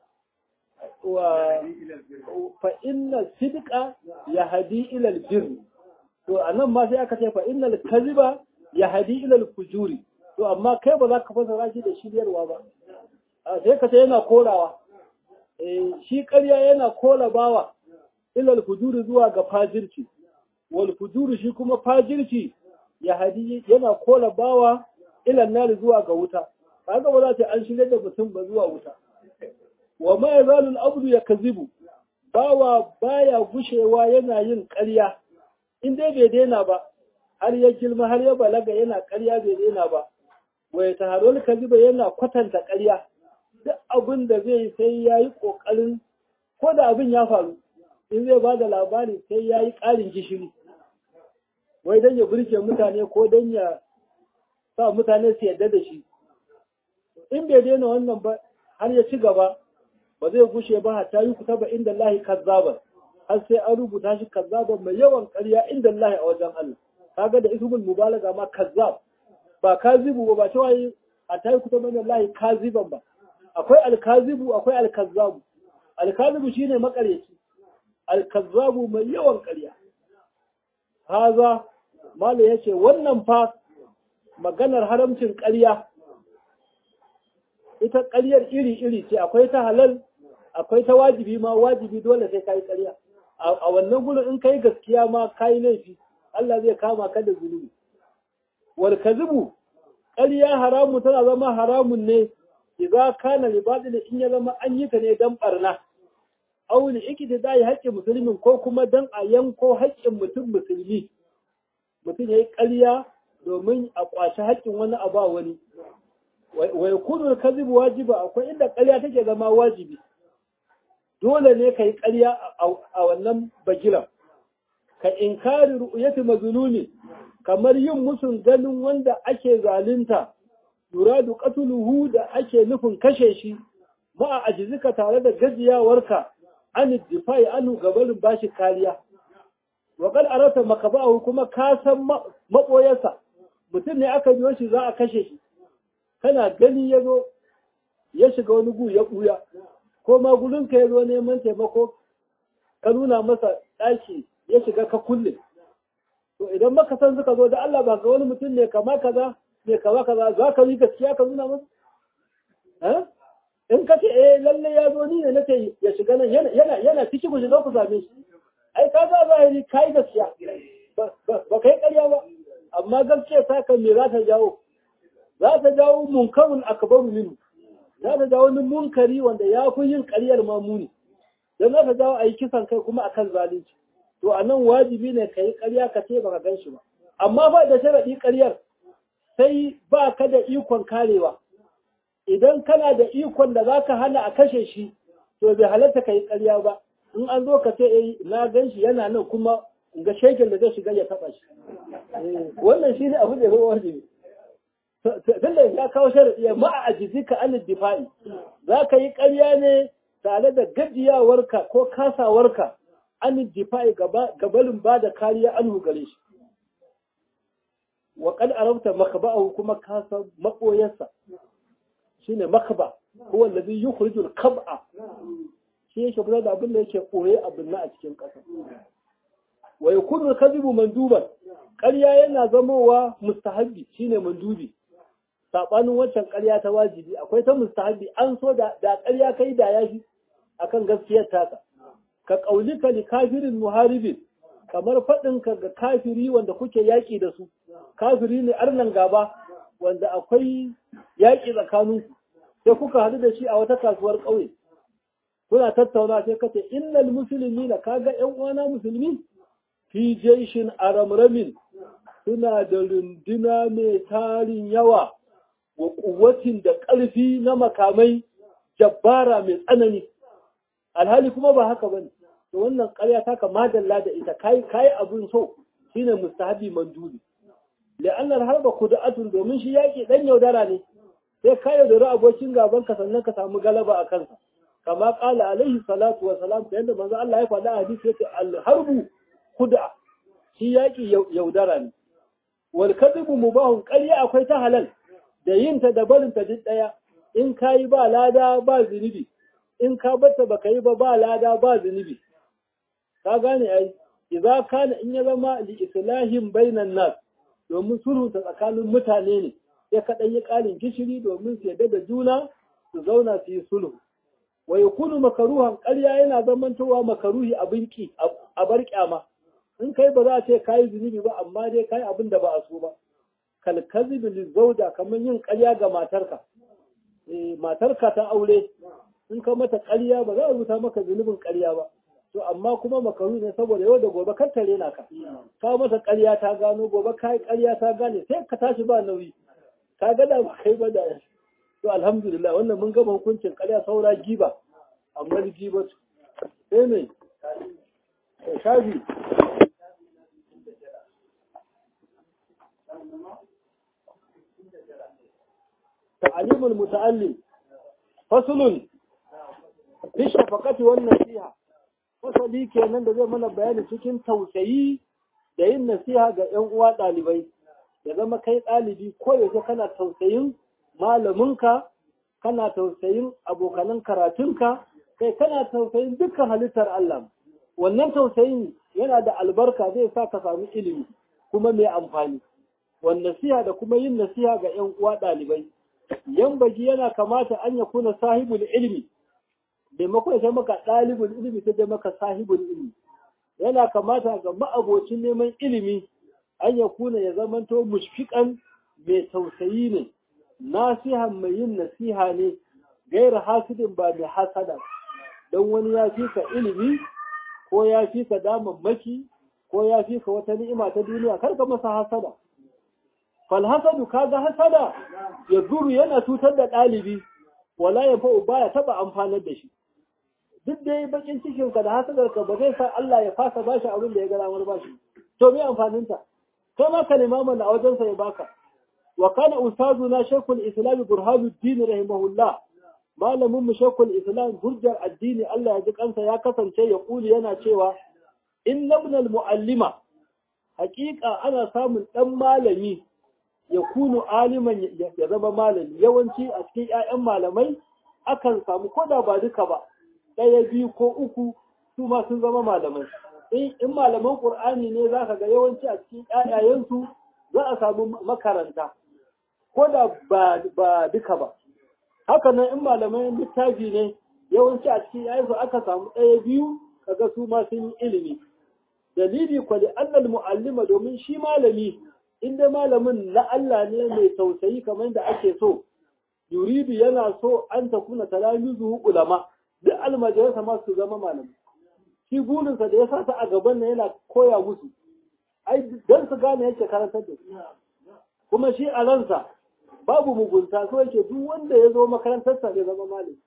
wa fa inna sidqa yahdi ila albir to anan ma sai aka ce fa innal kadhiba yahdi ila alfujuri to amma kai ba za ka fasara shi da shiryarwa ba sai ka ce yana korawa shi ƙarya yana kola bawa ila alfujuri zuwa ga fajirci wal fujuri shi kuma fajirci yahdi yana kola bawa ila nar zuwa ga wuta kaga ba za ta an shirye da mutum ba zuwa wuta wa ma yazalu al-abdu yakzibu bawa baya gushewa yana yin ƙarya in dai bai daina ba har ya girma har ya balaga yana ƙarya bai daina ba wai taharul kaziba yana kwatanta ƙarya duk abin da zai sai yayi kokarin ko da abin ya faru in zai ba da labari sai yayi ƙarin gishiri wai dan ya burge mutane ko dan ya sa mutane su yarda da shi in bai daina wannan ba har ya ci gaba ba zai gushe ba hatta yi kutaba inda Allah kazzaban har sai an rubuta shi kazzaban mai yawan ƙarya inda Allah a wajen Allah kaga da ismul mubalaga ma kazzab ba kazibu ba cewa yi hatta yi kutaba inda Allah kaziban ba akwai alkazibu akwai alkazzabu alkazibu shine makareci alkazzabu mai yawan ƙarya haza mala yace wannan fa maganar haramcin ƙarya ita ƙaryar iri-iri ce akwai ta halal akwai ta wajibi ma wajibi dole sai kai ƙarya a wannan gurin in kai gaskiya ma kai laifi Allah zai kama ka da zunubi wal kadhibu ƙarya haramun tana zama haramun ne idza kana li badil in ya zama an yi ta ne dan barna aw li iktidai haqqi muslimin ko kuma dan a yanko haƙƙin mutum musulmi mutum yayi ƙarya domin a kwashi haƙƙin wani a ba wani wa yakunu al-kadhibu wajiba akwai inda ƙarya take zama wajibi dole ne kai ƙarya a wannan bagiran ka inkari ru'yati mazlumi kamar yin musun ganin wanda ake zalunta yuradu qatluhu da ake nufin kashe shi ma a ajizika tare da gajiyawarka an difai anu gabarin bashi kariya wa qad arata makabahu kuma ka san maboyarsa mutum ne aka biyo shi za a kashe shi kana gani yazo ya shiga wani gu ya buya ko ma gurin ka yazo neman taimako ka nuna masa daki ya shiga ka kulle to idan maka san suka zo da Allah ba ga wani mutum ne kama kaza ne kaza kaza za ka yi gaskiya ka nuna masa in ka ce lalle ya zo ni ne nace ya shiga nan yana ciki ku shiga ku same shi ai ka ga zahiri kai gaskiya ba kai ƙarya ba amma gaskiya ta kan me za ta jawo munkarun akbaru minhu za ta jawo wani munkari wanda ya fi yin ƙaryar mamuni dan za ta jawo ayi kisan kai kuma akan zalunci to anan wajibi ne kai ƙarya ka ce baka gan shi ba amma ba da sharadi ƙaryar sai ba ka da ikon karewa idan kana da ikon da zaka hana a kashe shi to bai halatta kai ƙarya ba in an zo ka ce na gan shi yana nan kuma in ga shegen da zai shiga ya taba shi wannan shine abu da ya wajibi tunda ya kawo sharadi ma a ajizika an difa'i zaka yi ƙarya ne tare da gajiyawarka ko kasawarka an difa'i gabalin ba da kariya an gare shi wa qad arabta makba'ahu kuma kasa makoyarsa shine makba huwa alladhi yukhriju al-kab'a shi yake fitar da abin da yake koye abin na a cikin ƙasa wa yakunu al-kadhibu manduban ƙarya yana zamowa mustahabbi shine mandubi sabanin wancan ƙarya ta wajibi akwai ta mustahabbi an so da ƙarya kai da yashi akan gaskiyar taka ka qaulika li kafirin muharibin kamar fadin ka ga kafiri wanda kuke yaki da su kafiri ne arnan gaba wanda akwai yaki tsakanin sai kuka hadu da shi a wata kasuwar ƙauye kuna tattauna sai kace innal muslimina kaga ƴan uwana musulmi fi jaishin aramramin suna da runduna mai tarin yawa wa kuwatin da ƙarfi na makamai jabbara mai tsanani alhali kuma ba haka bane to wannan ƙarya ta kama dalla da ita kai abun so shine mustahabi mandubi la'annar harba kuda'atun domin shi yaki dan yaudara ne sai ka yaudara abokin gaban ka sannan ka samu galaba a kansa kama qala alaihi salatu wa salam yanda manzo Allah ya faɗa a hadisi yace al-harbu kuda'a shi yaki yaudara ne wal kadhibu mubahun ƙarya akwai ta halal da yin ta da barin ta duk daya in kai ba lada ba zunubi in ka bata baka yi ba lada ba zunubi ka gane ai idza kana in ya zama li islahin bainan nas domin sulhu ta tsakanin mutane ne sai ka dan yi ƙarin gishiri domin su yadda da juna su zauna su yi sulhu wa yakunu makruhan ƙarya yana zamantowa makruhi abin ki a bar kyama in kai ba za a ce kai zunubi ba amma dai kai abin da ba a so ba kal kadhib lizawja kamar yin ƙarya ga matarka matarka ta aure in ka mata ƙarya ba za a rubuta maka zunubin ƙarya ba to amma kuma makaru ne saboda yau da gobe kar tare na ka masa ƙarya ta gano gobe kai ƙarya ta gane sai ka tashi ba nauyi ka ga da kai ba da to alhamdulillah wannan mun gama hukuncin ƙarya saura giba amma giba sai ne shafi تعليم المتعلم فصل في الشفقة والنصيحة fasali kenan da zai mana bayani cikin tausayi da yin nasiha ga ƴan uwa ɗalibai ya zama kai ɗalibi ko yaushe kana tausayin malaminka kana tausayin abokanan karatunka kai kana tausayin dukkan halittar Allah wannan tausayin yana da albarka zai sa ka samu ilimi kuma mai amfani wannan nasiha da kuma yin nasiha ga ƴan uwa ɗalibai yambaji yana kamata an yakuna sahibul ilmi maimakon ya sai maka ɗalibul ilmi sai maka sahibul ilmi yana kamata ga ma'abocin neman ilimi an yakuna ya zamanto mushfiqan mai tausayi ne nasihan mai yin nasiha ne gaira hasidin ba mai hasada don wani ya fi ka ilimi ko ya fi ka damammaki ko ya fi ka wata ni'ima ta duniya kar ka masa hasada falhasadu kaga hasada ya zuru yana cutar da ɗalibi wala ya fa'u baya taba amfanar da shi duk da yi bakin cikin ka da hasadar ka ba zai sa Allah ya fasa bashi abin da ya ga ramar bashi to me amfanin ta kai ma ka nema mana a wajen sa ya baka wa kana ustazuna shaykhul islam burhanuddin rahimahullah malamin mu shaykhul islam hujjar addini Allah ya ji kansa ya kasance ya kuli yana cewa inna ibnal muallima haqiqa ana samun dan malami ya kunu aliman ya zama malami yawanci a cikin ƴaƴan malamai akan samu koda ba duka ba ɗaya biyu ko uku su ma sun zama malamai in malaman Qur'ani ne zaka ga yawanci a cikin ƴaƴayensu za a samu makaranta koda ba duka ba haka nan in malaman littafi ne yawanci a cikin ƴaƴansu aka samu ɗaya biyu kaga su ma sun yi ilimi dalili kwali annal muallima domin shi malami inda malamin na Allah ne mai tausayi kamar da ake so yuridu yana so an ta kuna talamizu ulama duk almajiransa ma su zama malami shi burinsa da ya sa ta a gaban nan yana koya musu ai dan su gane yake karantar da su kuma shi a ransa babu mugunta so yake duk wanda ya zo makarantarsa zai zama malami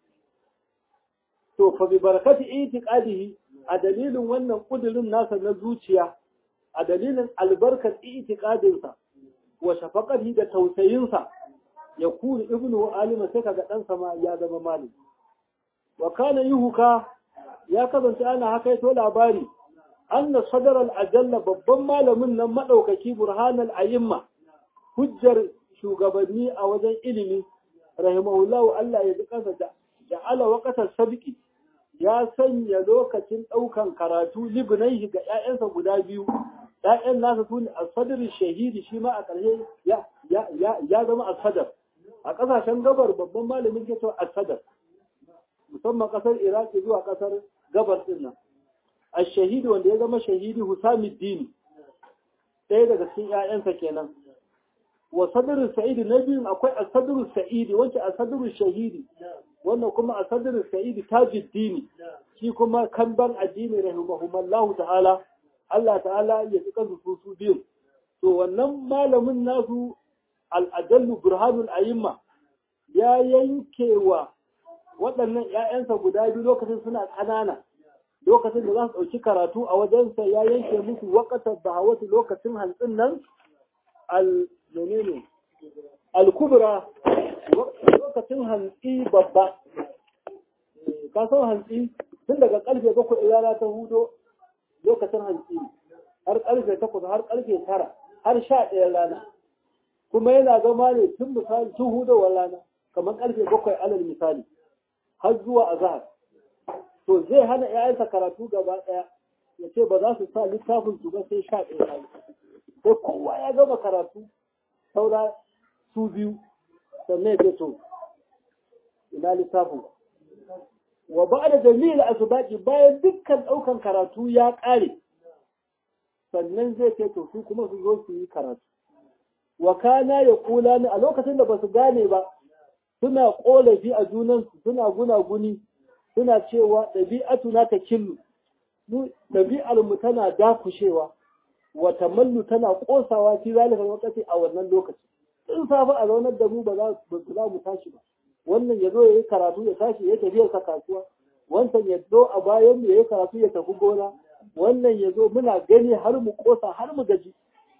to fa bi barakati itiqadihi a dalilin wannan kudirin nasa na zuciya a dalilin albarkar itiqadinsa wa shafaqatihi da tausayinsa ya kuri ibnu alima sai kaga ɗansa ma ya zama malami wa kana yuhuka ya kasance ana haka to labari anna sadar al-ajalla babban malamin nan madaukaki burhan al-ayimma hujjar shugabanni a wajen ilimi rahimahullahu Allah ya dukansa ja'ala waqtas sabqi ya sanya lokacin daukan karatu libnaihi ga ƴaƴansa guda biyu ƴaƴan nasa su ne as-sadr shahidi shi ma a ƙarshe ya zama as-sadr a ƙasashen gabar babban malamin ke cewa as-sadr musamman ƙasar Iraki zuwa ƙasar gabar din nan ash-shahidi wanda ya zama shahidi Husamuddin ɗaya daga cikin ƴaƴansa kenan wa sadr sa'idi na biyun akwai as-sadr sa'idi wanda as-sadr shahidi wannan kuma as-sadr sa'idi tajuddin shi kuma kanban addini rahimahumullahu ta'ala Allah ta'ala ya tsaka su biyu to wannan malamin nasu al-ajallu burhanul ayimma ya yankewa waɗannan ƴaƴansa guda biyu lokacin suna ƙanana lokacin da za su ɗauki karatu a wajensa ya yanke musu waƙatar bahawatu lokacin hantsin nan al-kubra lokacin hantsi babba ka san hantsi tun daga ƙarfe 7 rana ta hudo lokacin hantsi har ƙarfe 8 har ƙarfe 9 har 11 rana kuma yana zama ne tun misali tun hudowar rana kamar ƙarfe 7 alal misali har zuwa azhar to zai hana ƴaƴansa karatu gaba ɗaya ya ce ba za su sa littafin su ba sai 11 rana sai kowa ya gama karatu saura su biyu sannan ya to ina littafin wa ba da dalilin asibaki bayan dukkan ɗaukan karatu ya ƙare sannan zai ce to su kuma su zo su yi karatu wa kana ya kula ni a lokacin da ba su gane ba suna ƙorafi a junansu suna gunaguni suna cewa ɗabi'atu na ta killu mu ɗabi'ar mu tana dakushewa wa tamallu tana kosawa fi zalika lokaci a wannan lokaci in safa a zaunar da mu ba za mu tashi ba wannan ya zo ya yi karatu ya tashi ya tafi sa kasuwa wancan ya zo a bayan mu ya yi karatu ya tafi gona wannan ya zo muna gani har mu kosa har mu gaji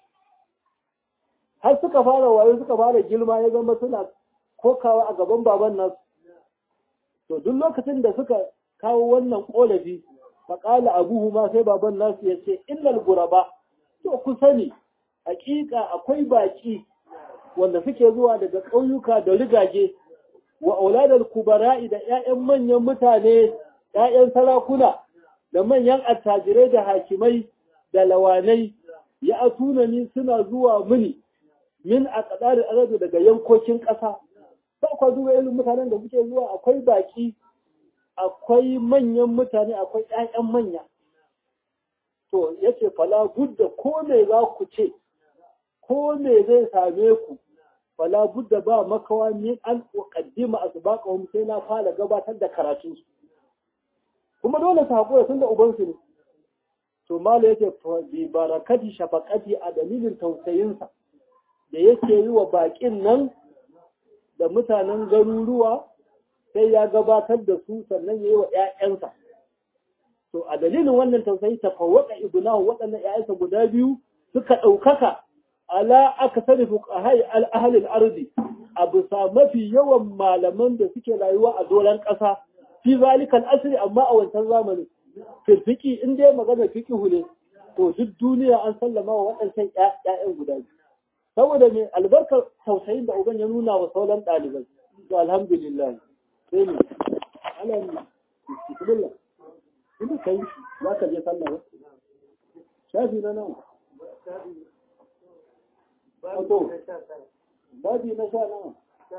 har suka fara wayo suka fara girma ya zama suna kokawa a gaban baban nasu to duk lokacin da suka kawo wannan ƙorafi faƙala abuhu ma sai baban nasu ya ce innal guraba to ku sani hakika akwai baki wanda suke zuwa daga ƙauyuka da rigaje wa auladal kubara'i da ƴaƴan manyan mutane ƴaƴan sarakuna da manyan attajirai da hakimai da lawanai ya atuna ni suna zuwa mini min a ƙadarin arabi daga yankokin ƙasa ba kwa duba irin mutanen da suke zuwa akwai baki akwai manyan mutane akwai ƴaƴan manya to yace fala budda ko me za ku ce ko me zai same ku fala budda ba makawa min an uqaddima asbaqahum sai na fara gabatar da karatu kuma dole su hakura tunda uban su ne to mala yake bi barakati shafaqati a dalilin tausayinsa da yake yi wa bakin nan da mutanen garuruwa sai ya gabatar da su sannan ya yi wa ‘ya'yansa. To, a dalilin wannan tausayi ta fawwaka ibnahu waɗannan ‘ya'yansa guda biyu suka ɗaukaka ala aka sani fuqahai al-ahlil ardi a bisa mafi yawan malaman da suke rayuwa a doron ƙasa fi zalikal asri amma a wancan zamanin firfiki in dai magana fiqhu ne to duk duniya an sallama wa waɗancan ‘ya'yan guda biyu. Saboda mai albarkar tausayin da uban ya nuna wa sauran ɗalibai. To alhamdulillah. Sai ne, ala bismillah. Inda kai za ka je sallah ba? Shafi na nawa? Babi na sha nawa?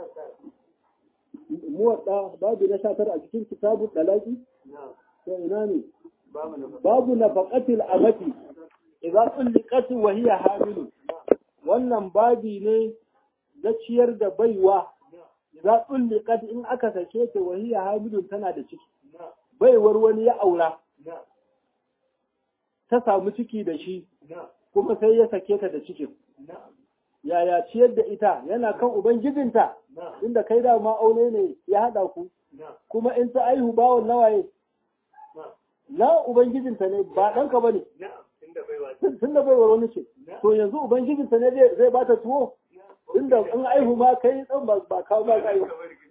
Muwaɗa babi na sha tara a cikin kitabun ɗalaki? To ina ne? Babu na faƙatil amati. Iza tsulliƙati wa hiya hamilu. Wannan babi ne na ciyar da baiwa za tsulliƙat in aka sake ta wahiya hamilun tana da ciki baiwar wani ya aura ta samu ciki da shi kuma sai ya sake ta da cikin yaya ciyar da ita yana kan ubangijinta inda kai da ma aure ne ya haɗa ku kuma in ta aihu bawon nawaye na ubangijinta ne ba ɗanka ba ne tun da baiwar wani ce to yanzu ubangijinta ne zai ba ta tuwo inda in aihu ma kai dan ba kawo ba kai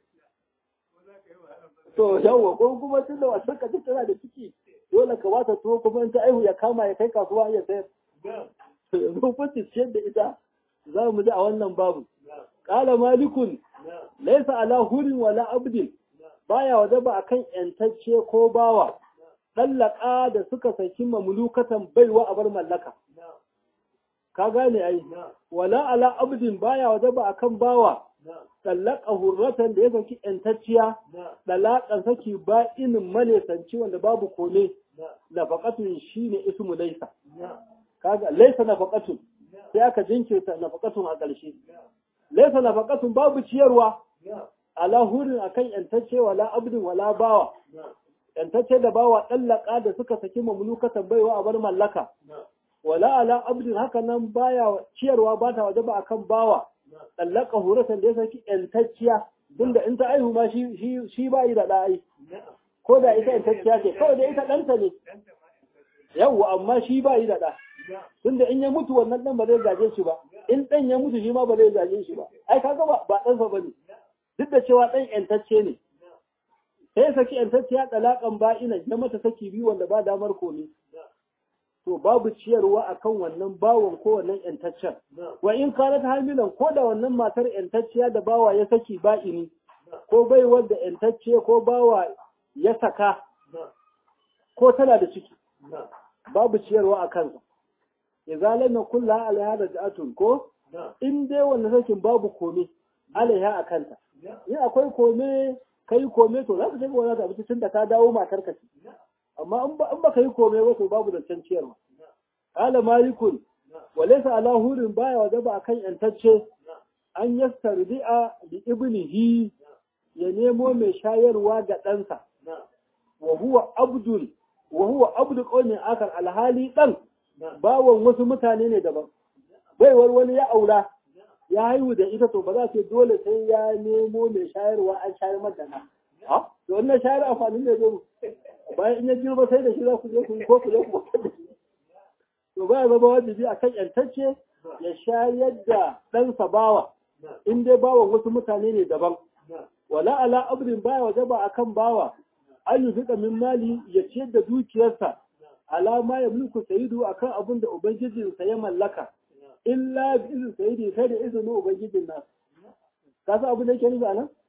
to yawa ko kuma tunda wasan ka tana da ciki dole ka wata tuwo kuma in ta aihu ya kama ya kai kasuwa ya sayar to yanzu fitin ciyar da ita za mu ji a wannan babu qala malikun laysa ala hurin wala abdin baya wajaba akan yantacce ko bawa dallaka da suka saki mamlukatan baiwa a bar mallaka ka gane ai wala ala abdin baya wajaba akan bawa tallaka hurratan da ya saki yantacciya dalakan saki ba'inin manesanci wanda babu kome nafaqatun shine ismu laysa kaga laysa nafaqatun sai aka jinkirta nafaqatun a ƙarshe laysa nafaqatun babu ciyarwa ala hurin akan yantacce wala abdin wala bawa yantacce da bawa dallaka da suka saki mamlukatan baiwa a bar mallaka wala ala abdin haka nan baya ciyarwa ba ta wajaba akan bawa tsallaka huratan da ya saki yantacciya tunda in ta aihu ma shi ba yi da ɗa'ai ko da ita yantacciya ce kawai da ita ɗanta ne yawwa amma shi ba yi da ɗa tunda in ya mutu wannan ɗan ba zai gaje shi ba in ɗan ya mutu shi ma ba zai gaje shi ba ai kaga ba ɗansa ba ne duk da cewa ɗan yantacce ne sai ya saki yantacciya ɗalaƙan ba'ina ya mata saki biyu wanda ba damar komi to babu ciyarwa akan wannan bawon ko wannan yantaccen wa in kanat hamilan ko da wannan matar yantacciya da bawa ya saki ba'ini ko bai wanda yantacce ko bawa ya saka ko tana da ciki babu ciyarwa a kansa idza lam yakul la alaiha raj'atun ko in dai wannan sakin babu kome alaiha a kanta in akwai kome kai kome to za ka tafi wannan abin tun da ka dawo matar ka amma in ba ka yi komai ba to babu zancen ciyarwa qala malikun wa laysa ala hurin baya wajaba akan yantacce an yastardi'a li ibnihi ya nemo mai shayarwa ga ɗansa wa huwa abdul wa huwa abdu qawmin akar alhali dan bawon wasu mutane ne daban baiwar wani ya aura ya haihu da ita to ba za ce dole sai ya nemo mai shayarwa an shayar mata na to wannan shayar amfanin ne zai bayan in ya girma sai da shi za ku je ku ko ku je ku to ba zama wajibi akan yantacce ya shayar da ɗansa bawa in dai bawan wasu mutane ne daban wala ala abrin baya wajaba akan bawa an yi fiɗa min mali ya ciyar da dukiyarsa alama ya mulku sayidu akan abin da ubangijinsa ya mallaka illa bi izin sayidi sai da izinin ubangijin nasu ka san abin da yake nufi a nan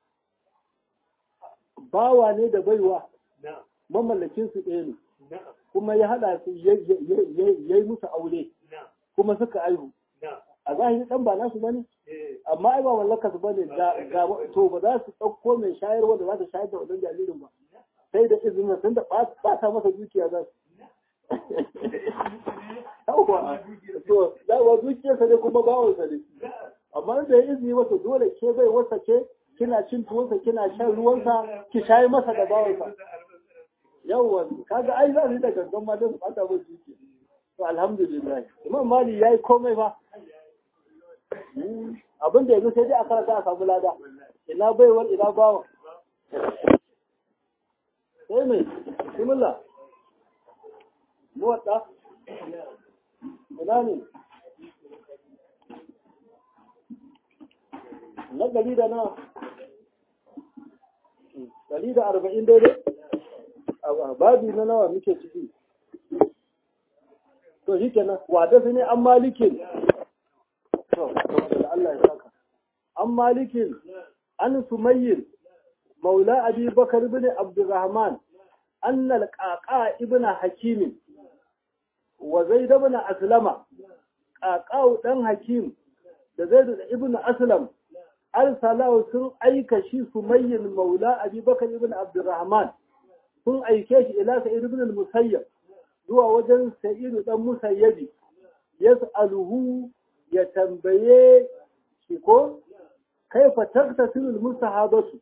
bawa ne da baiwa mamallakin su ɗaya ne kuma ya haɗa su ya yi musu aure kuma suka aihu a zahiri ɗan ba nasu bane amma ai ba mallaka su bane ga to ba za su ɗauko mai shayarwa da za ta shayar da wannan jaririn ba sai da izinin tun da ba ta masa dukiya za su yawwa to dawa dukiyarsa ne kuma bawansa ne amma da ya izini masa dole ke bai wasa ke kina cin tuwonsa kina shan ruwansa ki shayi masa da bawansa yawwa kaga ai za su yi da gangan ma don su bata mai dukiya to alhamdulillah imam mali yayi komai fa abin da yanzu sai dai a karanta a samu lada ina baiwar ina bawan sai mai bismillah muwadda ina ne na 140 daidai babi na nawa muke ciki to shi kenan wada su ne an malikin to Allah ya saka an malikin an sumayyin maula abi bakar bin abdurrahman أن القعقاع ابن حكيم وزيد بن أسلم قعقاع دان حكيم da Zaid ibn Aslam arsalahu sun aika shi Sumayyin maula Abi Bakar ibn Abdurrahman sun aike shi ila Sa'id ibn al-Musayyab zuwa wajen Sa'id dan Musayyabi yas'aluhu ya tambaye shi ko kaifa tagtasilu al-mustahabatu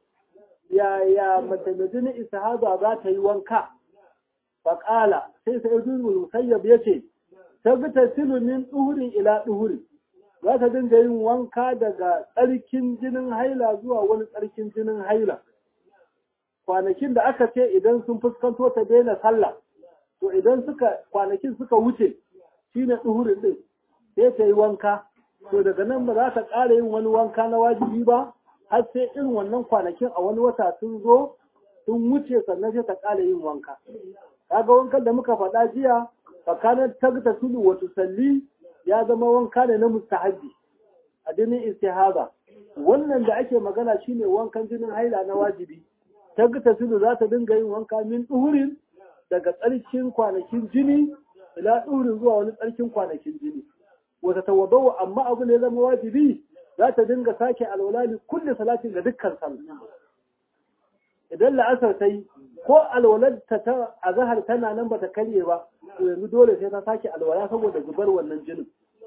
ya mace mai jini istihaba za ta yi wanka faƙala sai sai ibn musayyab yace tagtasilu min duhurin ila duhuri za ta dinga yin wanka daga tsarkin jinin haila zuwa wani tsarkin jinin haila kwanakin da aka ce idan sun fuskanto ta daina sallah to idan kwanakin suka wuce shine duhurin din sai ta yi wanka to daga nan ba za ta ƙara yin wani wanka na wajibi ba har sai irin wannan kwanakin a wani wata sun zo sun wuce sannan sai ta ƙara yin wanka kaga wankan da muka faɗa jiya tsakanin tagta tulu wa tusalli ya zama wanka ne na mustahabbi a jinin istihaba wannan da ake magana shine wankan jinin haila na wajibi tagta tulu za ta dinga yin wanka min duhurin daga tsarkin kwanakin jini ila duhurin zuwa wani tsarkin kwanakin jini wata tawadau amma abu ne zama wajibi za ta dinga sake alwala kulli salatin ga dukkan sallah idan la'asar ta yi ko alwalar ta azhar tana nan bata karye ba to yanzu dole sai ta sake alwala saboda zubar wannan jinin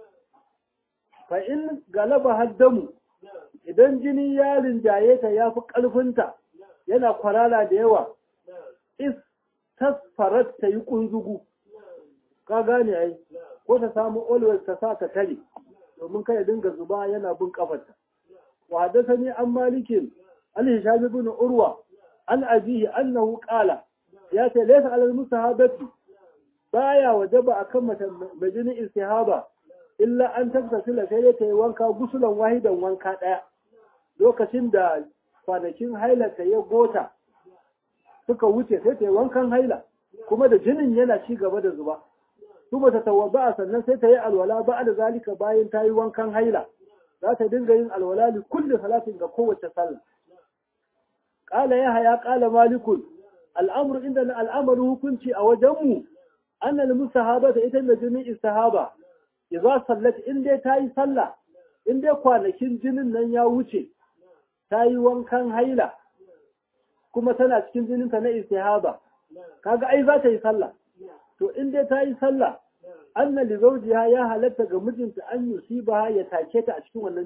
fa in galaba haddamu idan jini ya rinjaye ta yafi karfinta yana kwarara da yawa is tasfarat ta yi kunzugu ka gane ai ko ta samu always ta sa ta tare domin kai dinga zuba yana bin kafarta wa hadathani an malikin an hisham ibn urwa an abihi annahu qala ya ce laysa alal musahabati baya wajaba akan mata majini istihaba illa an tasila sai ta yi wanka gusulan wahidan wanka daya lokacin da kwanakin haila ta ya gota suka wuce sai ta yi wankan haila kuma da jinin yana ci gaba da zuba kuma ta tawaba sannan sai ta yi alwala ba da zalika bayan ta yi wankan haila za ta dinga yin alwala li kulli salatin ga kowace sallah qala ya qala malikun al'amru inda al'amaru hukunci a wajenmu annal musahabata ita da jinin istihaba idza sallat in dai ta yi sallah in dai kwanakin jinin nan ya wuce ta yi wankan haila kuma tana cikin jininta na istihaba kaga ai za ta yi sallah to in dai ta yi sallah anna li zawjiha ya halatta ga mijinta an yusiba ya take ta a cikin wannan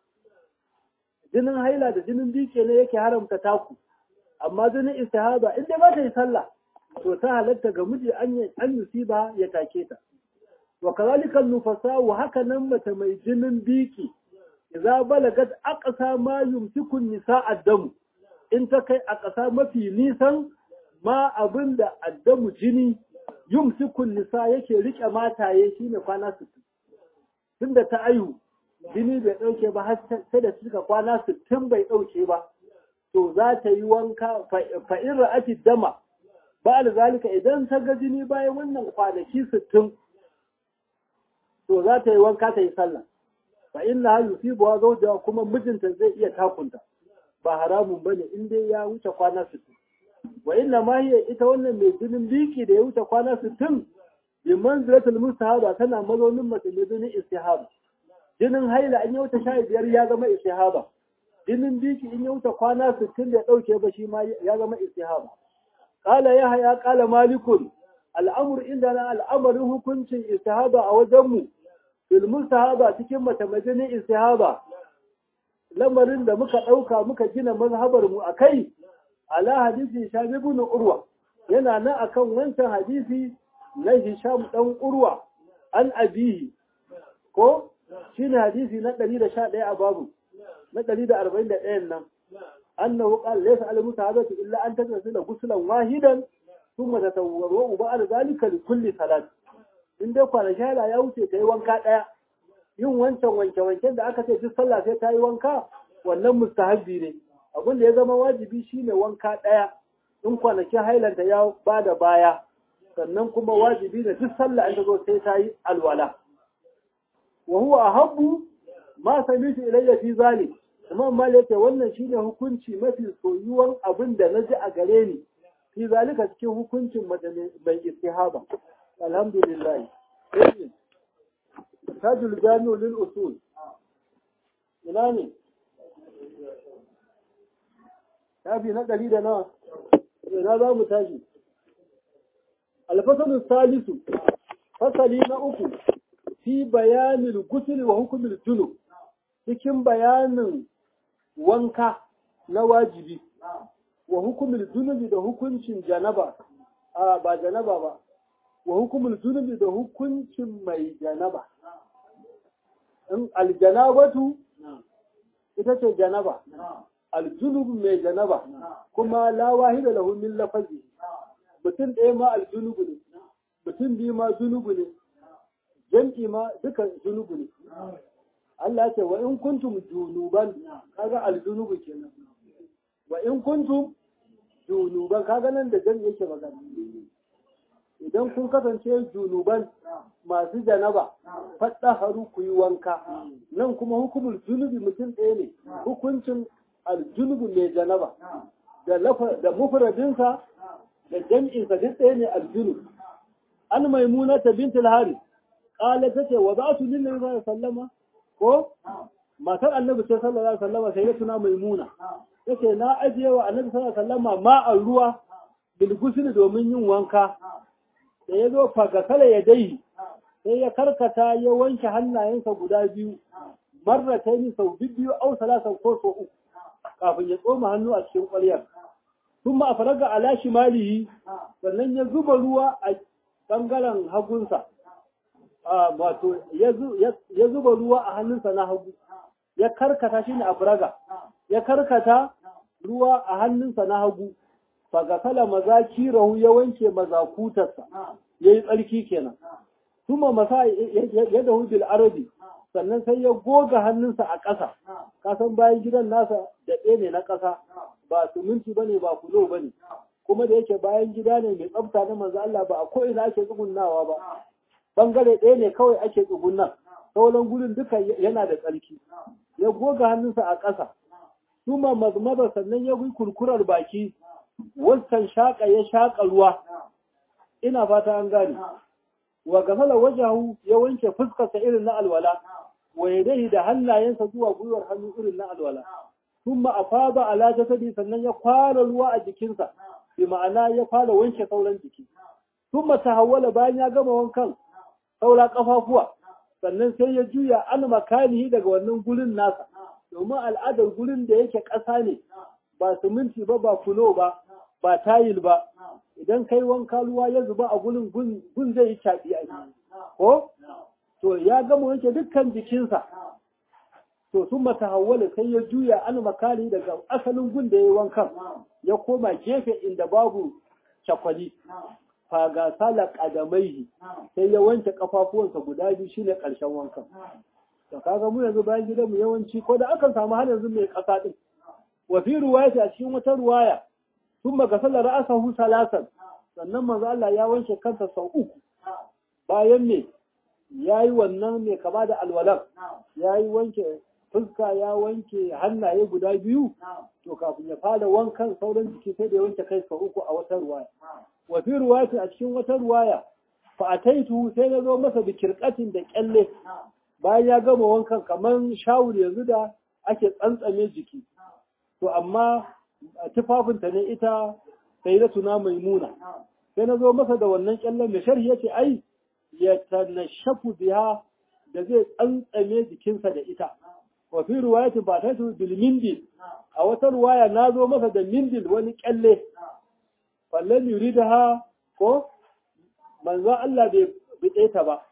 jinin haila da jinin bike ne yake haramta taku amma jinin istihaba in dai ba ta yi sallah to ta halatta ga miji an yusiba ya take ta wa kazalika nufasa wa haka nan mace mai jinin biki idza balagat aqsa ma yumsiku nisa addamu in ta kai a ƙasa mafi nisan ma abinda addamu jini yumsiku nisa yake rike mataye shine kwana 60 tunda ta ayu jini bai dauke ba har sai da suka kwana 60 bai dauke ba to za ta yi wanka fa in ra'ati dama ba da zalika idan ta ga jini bayan wannan kwanaki 60 to za ta yi wanka ta yi sallah fa inna yusibu wa zawjaha kuma mijinta zai iya takunta ba haramun bane in dai ya wuce kwana 60 wa inna ma hiya ita wannan mai jinin biki da ya wuce kwana 60 bi manzilatul mustahaba tana mazaunin mace mai jinin istihaba jinin haila in ya wuce 15 ya zama istihaba jinin biki in ya wuce kwana 60 da ya dauke ba shi ma ya zama istihaba qala yahya qala malikun al'amr indana al'amarin hukuncin istihaba a wajenmu fil mustahaba cikin mace mai jinin istihaba lamarin da muka ɗauka muka gina mazhabar mu akai ala hadisi Hisham ibn Urwa yana nan akan wancan hadisi na Hisham dan Urwa an abihi ko shine hadisi na 111 a babu na 141 nan annahu qala laysa al mutahabatu illa an taghsila ghuslan wahidan thumma tatawwa'u ba'da zalika li kulli salat in dai kwana shahada ya wuce kai wanka daya yin wancan wanke-wanken da aka ce duk sallah sai ta yi wanka wannan mustahabbi ne abin da ya zama wajibi shine wanka ɗaya in kwanakin hailanta ya ba da baya sannan kuma wajibi da duk sallah an ta zo sai ta yi alwala wa huwa ahabbu ma samitu ilayya fi zalik imam malik yace wannan shine hukunci mafi soyuwan abin da naji a gare ni fi zalika cikin hukuncin mai istihaba alhamdulillah tajul jami'u lil usul ina ne tafi na 100 da nawa ina za mu tashi alfasalu salisu fasali na 3 fi bayanil ghusl wa hukmil junub cikin bayanin wanka na wajibi wa hukmil junub da hukuncin janaba ba janaba ba wa hukmil junub da hukuncin mai janaba in aljanabatu ita ce janaba aljunub mai janaba kuma la wahida lahu min lafazi mutum ɗaya ma aljunubu ne mutum biyu ma junubu ne jam'i ma duka junubu ne Allah ce wa in kuntum junuban kaga aljunubu kenan wa in kuntum junuban kaga nan da jam'i yake magana idan kun kasance junuban masu janaba fadda haru ku yi wanka nan kuma hukumul junubi mutum ɗaya ne hukuncin aljunubu mai janaba da mufradinsa da jam'insa duk ɗaya ne aljunub an maimuna ta bintul hari ƙala ta ce wa za su lillahi sallallahu alaihi wasallama ko matar annabi ce sallallahu alaihi wasallama sai ya tuna maimuna yace na ajiye wa annabi sallallahu alaihi wasallama ma'an ruwa bil ghusl domin yin wanka da ya zo fagasala ya dai sai ya karkata ya wanke hannayensa guda biyu marrataini sau biyu au salasan ko sau uku kafin ya tsoma hannu a cikin ƙwaryar sun ma faraga ala shimalihi sannan ya zuba ruwa a ɓangaren hagunsa wato ya zuba ruwa a hannunsa na hagu ya karkata shi ne a faraga ya karkata ruwa a hannunsa na hagu fagasala mazakirahu ya wanke mazakutarsa ya yi tsarki kenan kuma masa ya dahu bil arabi sannan sai ya goga hannunsa a ƙasa kasan bayan gidan nasa da ɗaya ne na ƙasa ba suminti ba ne ba kulo ba ne kuma da yake bayan gida ne mai tsafta na manzo Allah ba a ko'ina ake tsugunnawa ba bangare ɗaya ne kawai ake tsugunnan sauran gurin duka yana da tsarki ya goga hannunsa a ƙasa kuma mazmaba sannan ya yi kurkurar baki wancan shaƙa ya shaƙa ruwa ina fata an gane wa gasala wajahu ya wanke fuskarsa irin na alwala wa yadayhi da hannayensa zuwa gwiwar hannu irin na alwala thumma afada ala jasadi sannan ya fara ruwa a jikinsa bi ma'ana ya fara wanke sauran jiki thumma tahawwala bayan ya gama wankan saura kafafuwa sannan sai ya juya an makanihi daga wannan gurin nasa domin al'adar gurin da yake ƙasa ne ba siminti ba ba kulo ba ba tayil ba idan kai wanka ruwa ya zuba a gurin gun zai yi caɓi a ko to ya gama wanke dukkan jikinsa to sun mata hawala sai ya juya an makali daga asalin gun da ya yi wankan ya koma gefe inda babu cakwali faga sala kadamaihi sai ya wanke kafafuwansa guda biyu shine karshen wankan to kaga mu yanzu bayan gidan mu yawanci ko da akan samu har yanzu mai kasa din wa fi ruwayati a cikin wata ruwaya thumma gasala ra'sahu salasan sannan manzo Allah ya wanke kansa sau uku bayan ne yayi wannan mai kama da alwalan yayi wanke fuska ya wanke hannaye guda biyu to kafin ya fara wankan sauran jiki sai da ya wanke kai sau uku a wata ruwaya wa fi ruwayati a cikin wata ruwaya fa ataitu sai na zo masa bikirqatin da kyalle bayan ya gama wankan kaman shawul yanzu da ake tsantsame jiki to amma tufafinta ne ita sai da tuna maimuna sai na zo masa da wannan kyallen mai sharhi yace ai ya tanashafu biha da zai tsantsame jikinsa da ita wa fi ruwayati ba ta su bil mindil a wata ruwaya na zo masa da mindil wani kyalle fallan yuridaha ko manzo Allah bai bide ta ba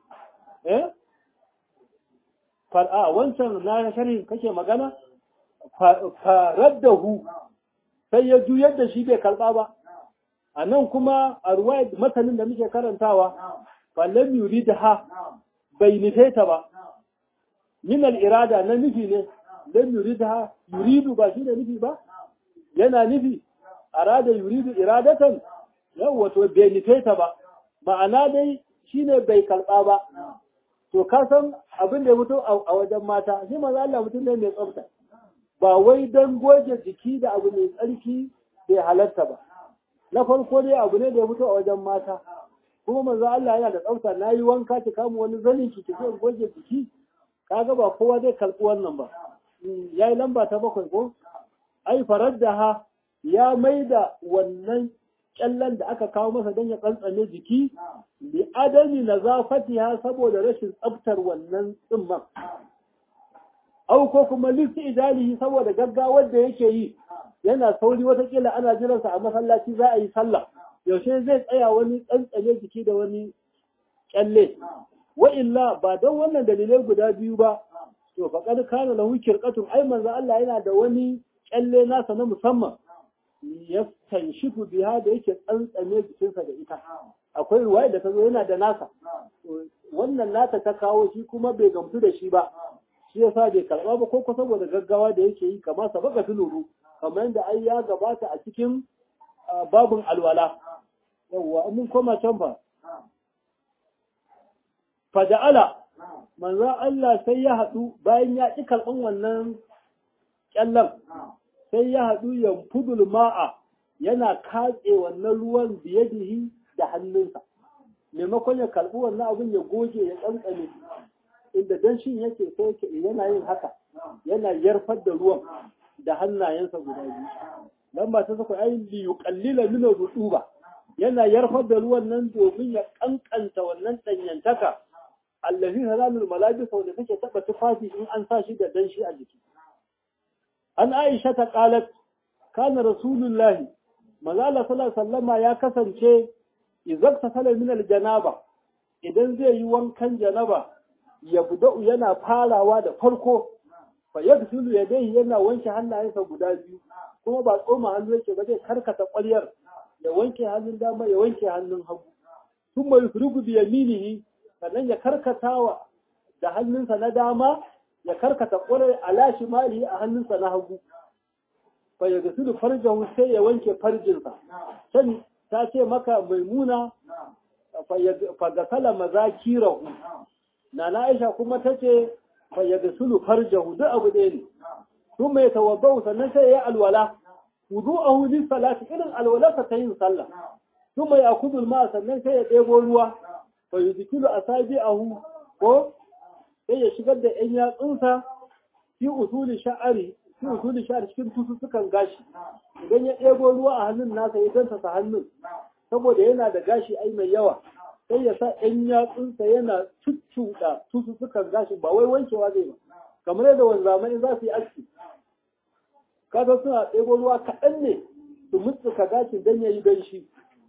far'a wancan na sharhi kake magana faraddahu sai ya juyar da shi bai karba ba a nan kuma a ruwayat matanin da muke karantawa fallan yuridaha bai nufe ta ba min al-irada na nufi ne lam yuridha yuridu ba shi da nufi ba yana nufi arada yuridu iradatan yawa to bai nufe ta ba ma'ana dai shine bai karba ba to ka san abin da ya fito a wajen mata shi manzo Allah mutum ne mai tsafta ba wai dan goge jiki da abu mai tsarki bai halatta ba na farko dai abu ne da ya fito a wajen mata kuma manzo Allah yana da tsafta nayi wanka ki kama wani zanin ki ki goge jiki kaga ba kowa zai karɓi wannan ba yayi lamba ta 7 ko ai faraddaha ya maida wannan kyallan da aka kawo masa don ya tsantsame jiki bi adami nazafatiha saboda rashin tsaftar wannan tsimman au ko kuma listi idalihi saboda gaggawar da yake yi yana sauri watakila ana jiransa a masallaci za a yi sallah yaushe zai tsaya wani tsantsame jiki da wani kyalle wa illa ba don wannan dalilai guda biyu ba to faqad kana lahu kirqatun ai manzo Allah yana da wani kyalle nasa na musamman ya tanshifu biha da yake tsantsame jikinsa da ita akwai ruwaya da ta zo yana da nasa wannan nata ta kawo shi kuma bai gamsu da shi ba shi yasa bai karba ba ko saboda gaggawa da yake yi kamar sabaka filuru kamar yadda ai ya gabata a cikin babun alwala yawwa mun koma can ba faja'ala manzo Allah sai ya haɗu bayan ya ƙi karɓan wannan ƙyallen sai ya haɗu yanfudul ma'a yana katse wannan ruwan biyadihi da hannunsa maimakon ya karɓi wannan abin ya goge ya tsantsame inda danshin yake sai yake yana yin haka yana yarfar da ruwan da hannayensa guda biyu lamba ta saka ai li yuqallila min rutuba yana yarfar da ruwan nan domin ya kankanta wannan danyantaka allazi halalul malabis wanda take taba tufafi in an sa shi da danshi a jiki an Aisha ta qalat kana rasulullah manzo sallallahu alaihi ya kasance idan tasala min aljanaba idan zai yi wankan janaba ya buda'u yana farawa da farko fa yagsilu yadayhi yana wanke hannayensa guda biyu kuma ba tsoma hannu yake ba zai karkata ƙwaryar ya wanke hannun dama ya wanke hannun hagu thumma yufrigu bi yaminihi sannan ya karkatawa da hannunsa na dama ya karkata ƙwarar ala shimali a hannunsa na hagu fa ya gasilu farjahu sai ya wanke farjinsa can ta ce maka maimuna fa gasala mazakirahu na Aisha kuma ta ce fa ya gasilu farjahu duk abu ɗaya ne sun mai tawabbau sannan sai ya yi alwala wudu'ahu lis salati irin alwalarsa ta yin sallah sun mai akudul ma sannan sai ya ɗebo ruwa fa yudkilu asabi'ahu ko sai ya shigar da ƴan yatsunsa fi usuli sha'ari cikin tututukan gashi idan ya ɗebo ruwa a hannun nasa ya danta sa hannun saboda yana da gashi ai mai yawa sai ya sa ƴan yatsunsa yana cuccuɗa tututukan gashi ba wai wankewa zai ba kamar yadda wanzamai za su yi aski kaga suna ɗebo ruwa kaɗan ne su mutsuka gashin don ya yi danshi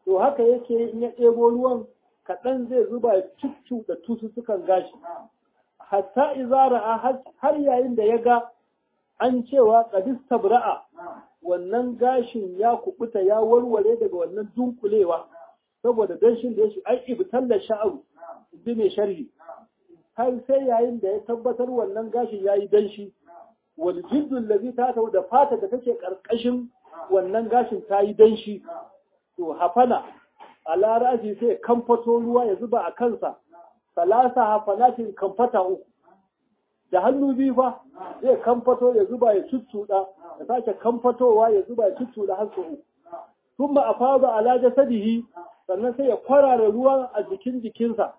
to haka yake in ya ɗebo ruwan kaɗan zai zuba ya da tususukan gashi hatta izara har yayin da ya ga an cewa qadis tabra'a wannan gashin ya kubuta ya warware daga wannan dunkulewa saboda danshin da ya shi ai ibtalla sha'ru bi mai sharhi har sai yayin da ya tabbatar wannan gashin yayi danshi wal jiddu allazi ta da fata da take karkashin wannan gashin tayi danshi to hafana ala ra'si sai kamfato ruwa ya zuba a kansa salasa hafanatin kamfata uku da hannu biyu fa zai kamfato ya zuba ya cuccuda ya sake kamfatowa ya zuba ya cuccuda har sau uku thumma afada ala jasadihi sannan sai ya kwarara ruwa a jikinsa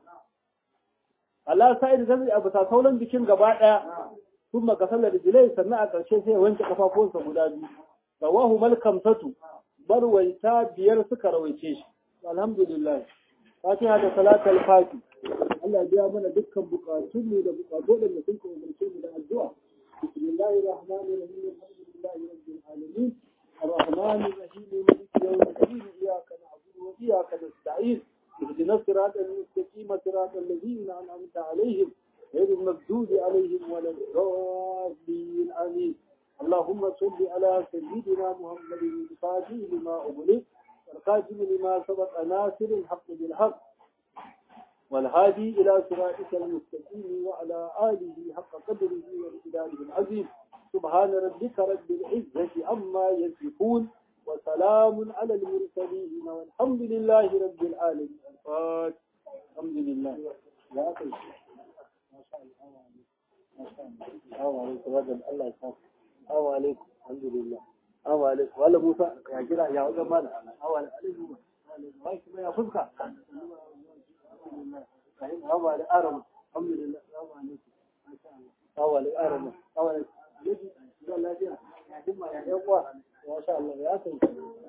ala sa'id zai abu ta sauran jikin gaba daya thumma kasalla rijlai sannan a ƙarshe sai ya wanke kafafunsa guda biyu rawahu malkamsatu barwaita biyar suka rawaice shi alhamdulillah fatiha da salatul fati Allah biya mana dukkan bukatun mu da bukatun da sun kuma umarce mu da addu'a bismillahir rahmanir rahim alhamdulillahi rabbil alamin arrahmanir rahim maliki yawmiddin iyyaka na'budu wa iyyaka nasta'in ihdinas siratal mustaqim siratal ladzina an'amta alaihim ghayril maghdubi alaihim waladdallin amin اللهم صل على سيدنا محمد الفاتح لما أغلق والخاتم لما سبق ناصر الحق بالحق والهادي إلى صراطك المستقيم وعلى آله حق قدره وامتداده العظيم سبحان ربك رب العزة عما يصفون وسلام على المرسلين والحمد لله رب العالمين الفاتح الحمد لله يا أخي ما شاء الله ما شاء الله الله يسامحك السلام عليكم الحمد لله السلام عليكم ولا موسى يا كده يا وجه ماذا السلام عليكم وايش ما يفوزك السلام عليكم الحمد لله السلام عليكم ما شاء الله السلام عليكم السلام عليكم يا شاء الله يا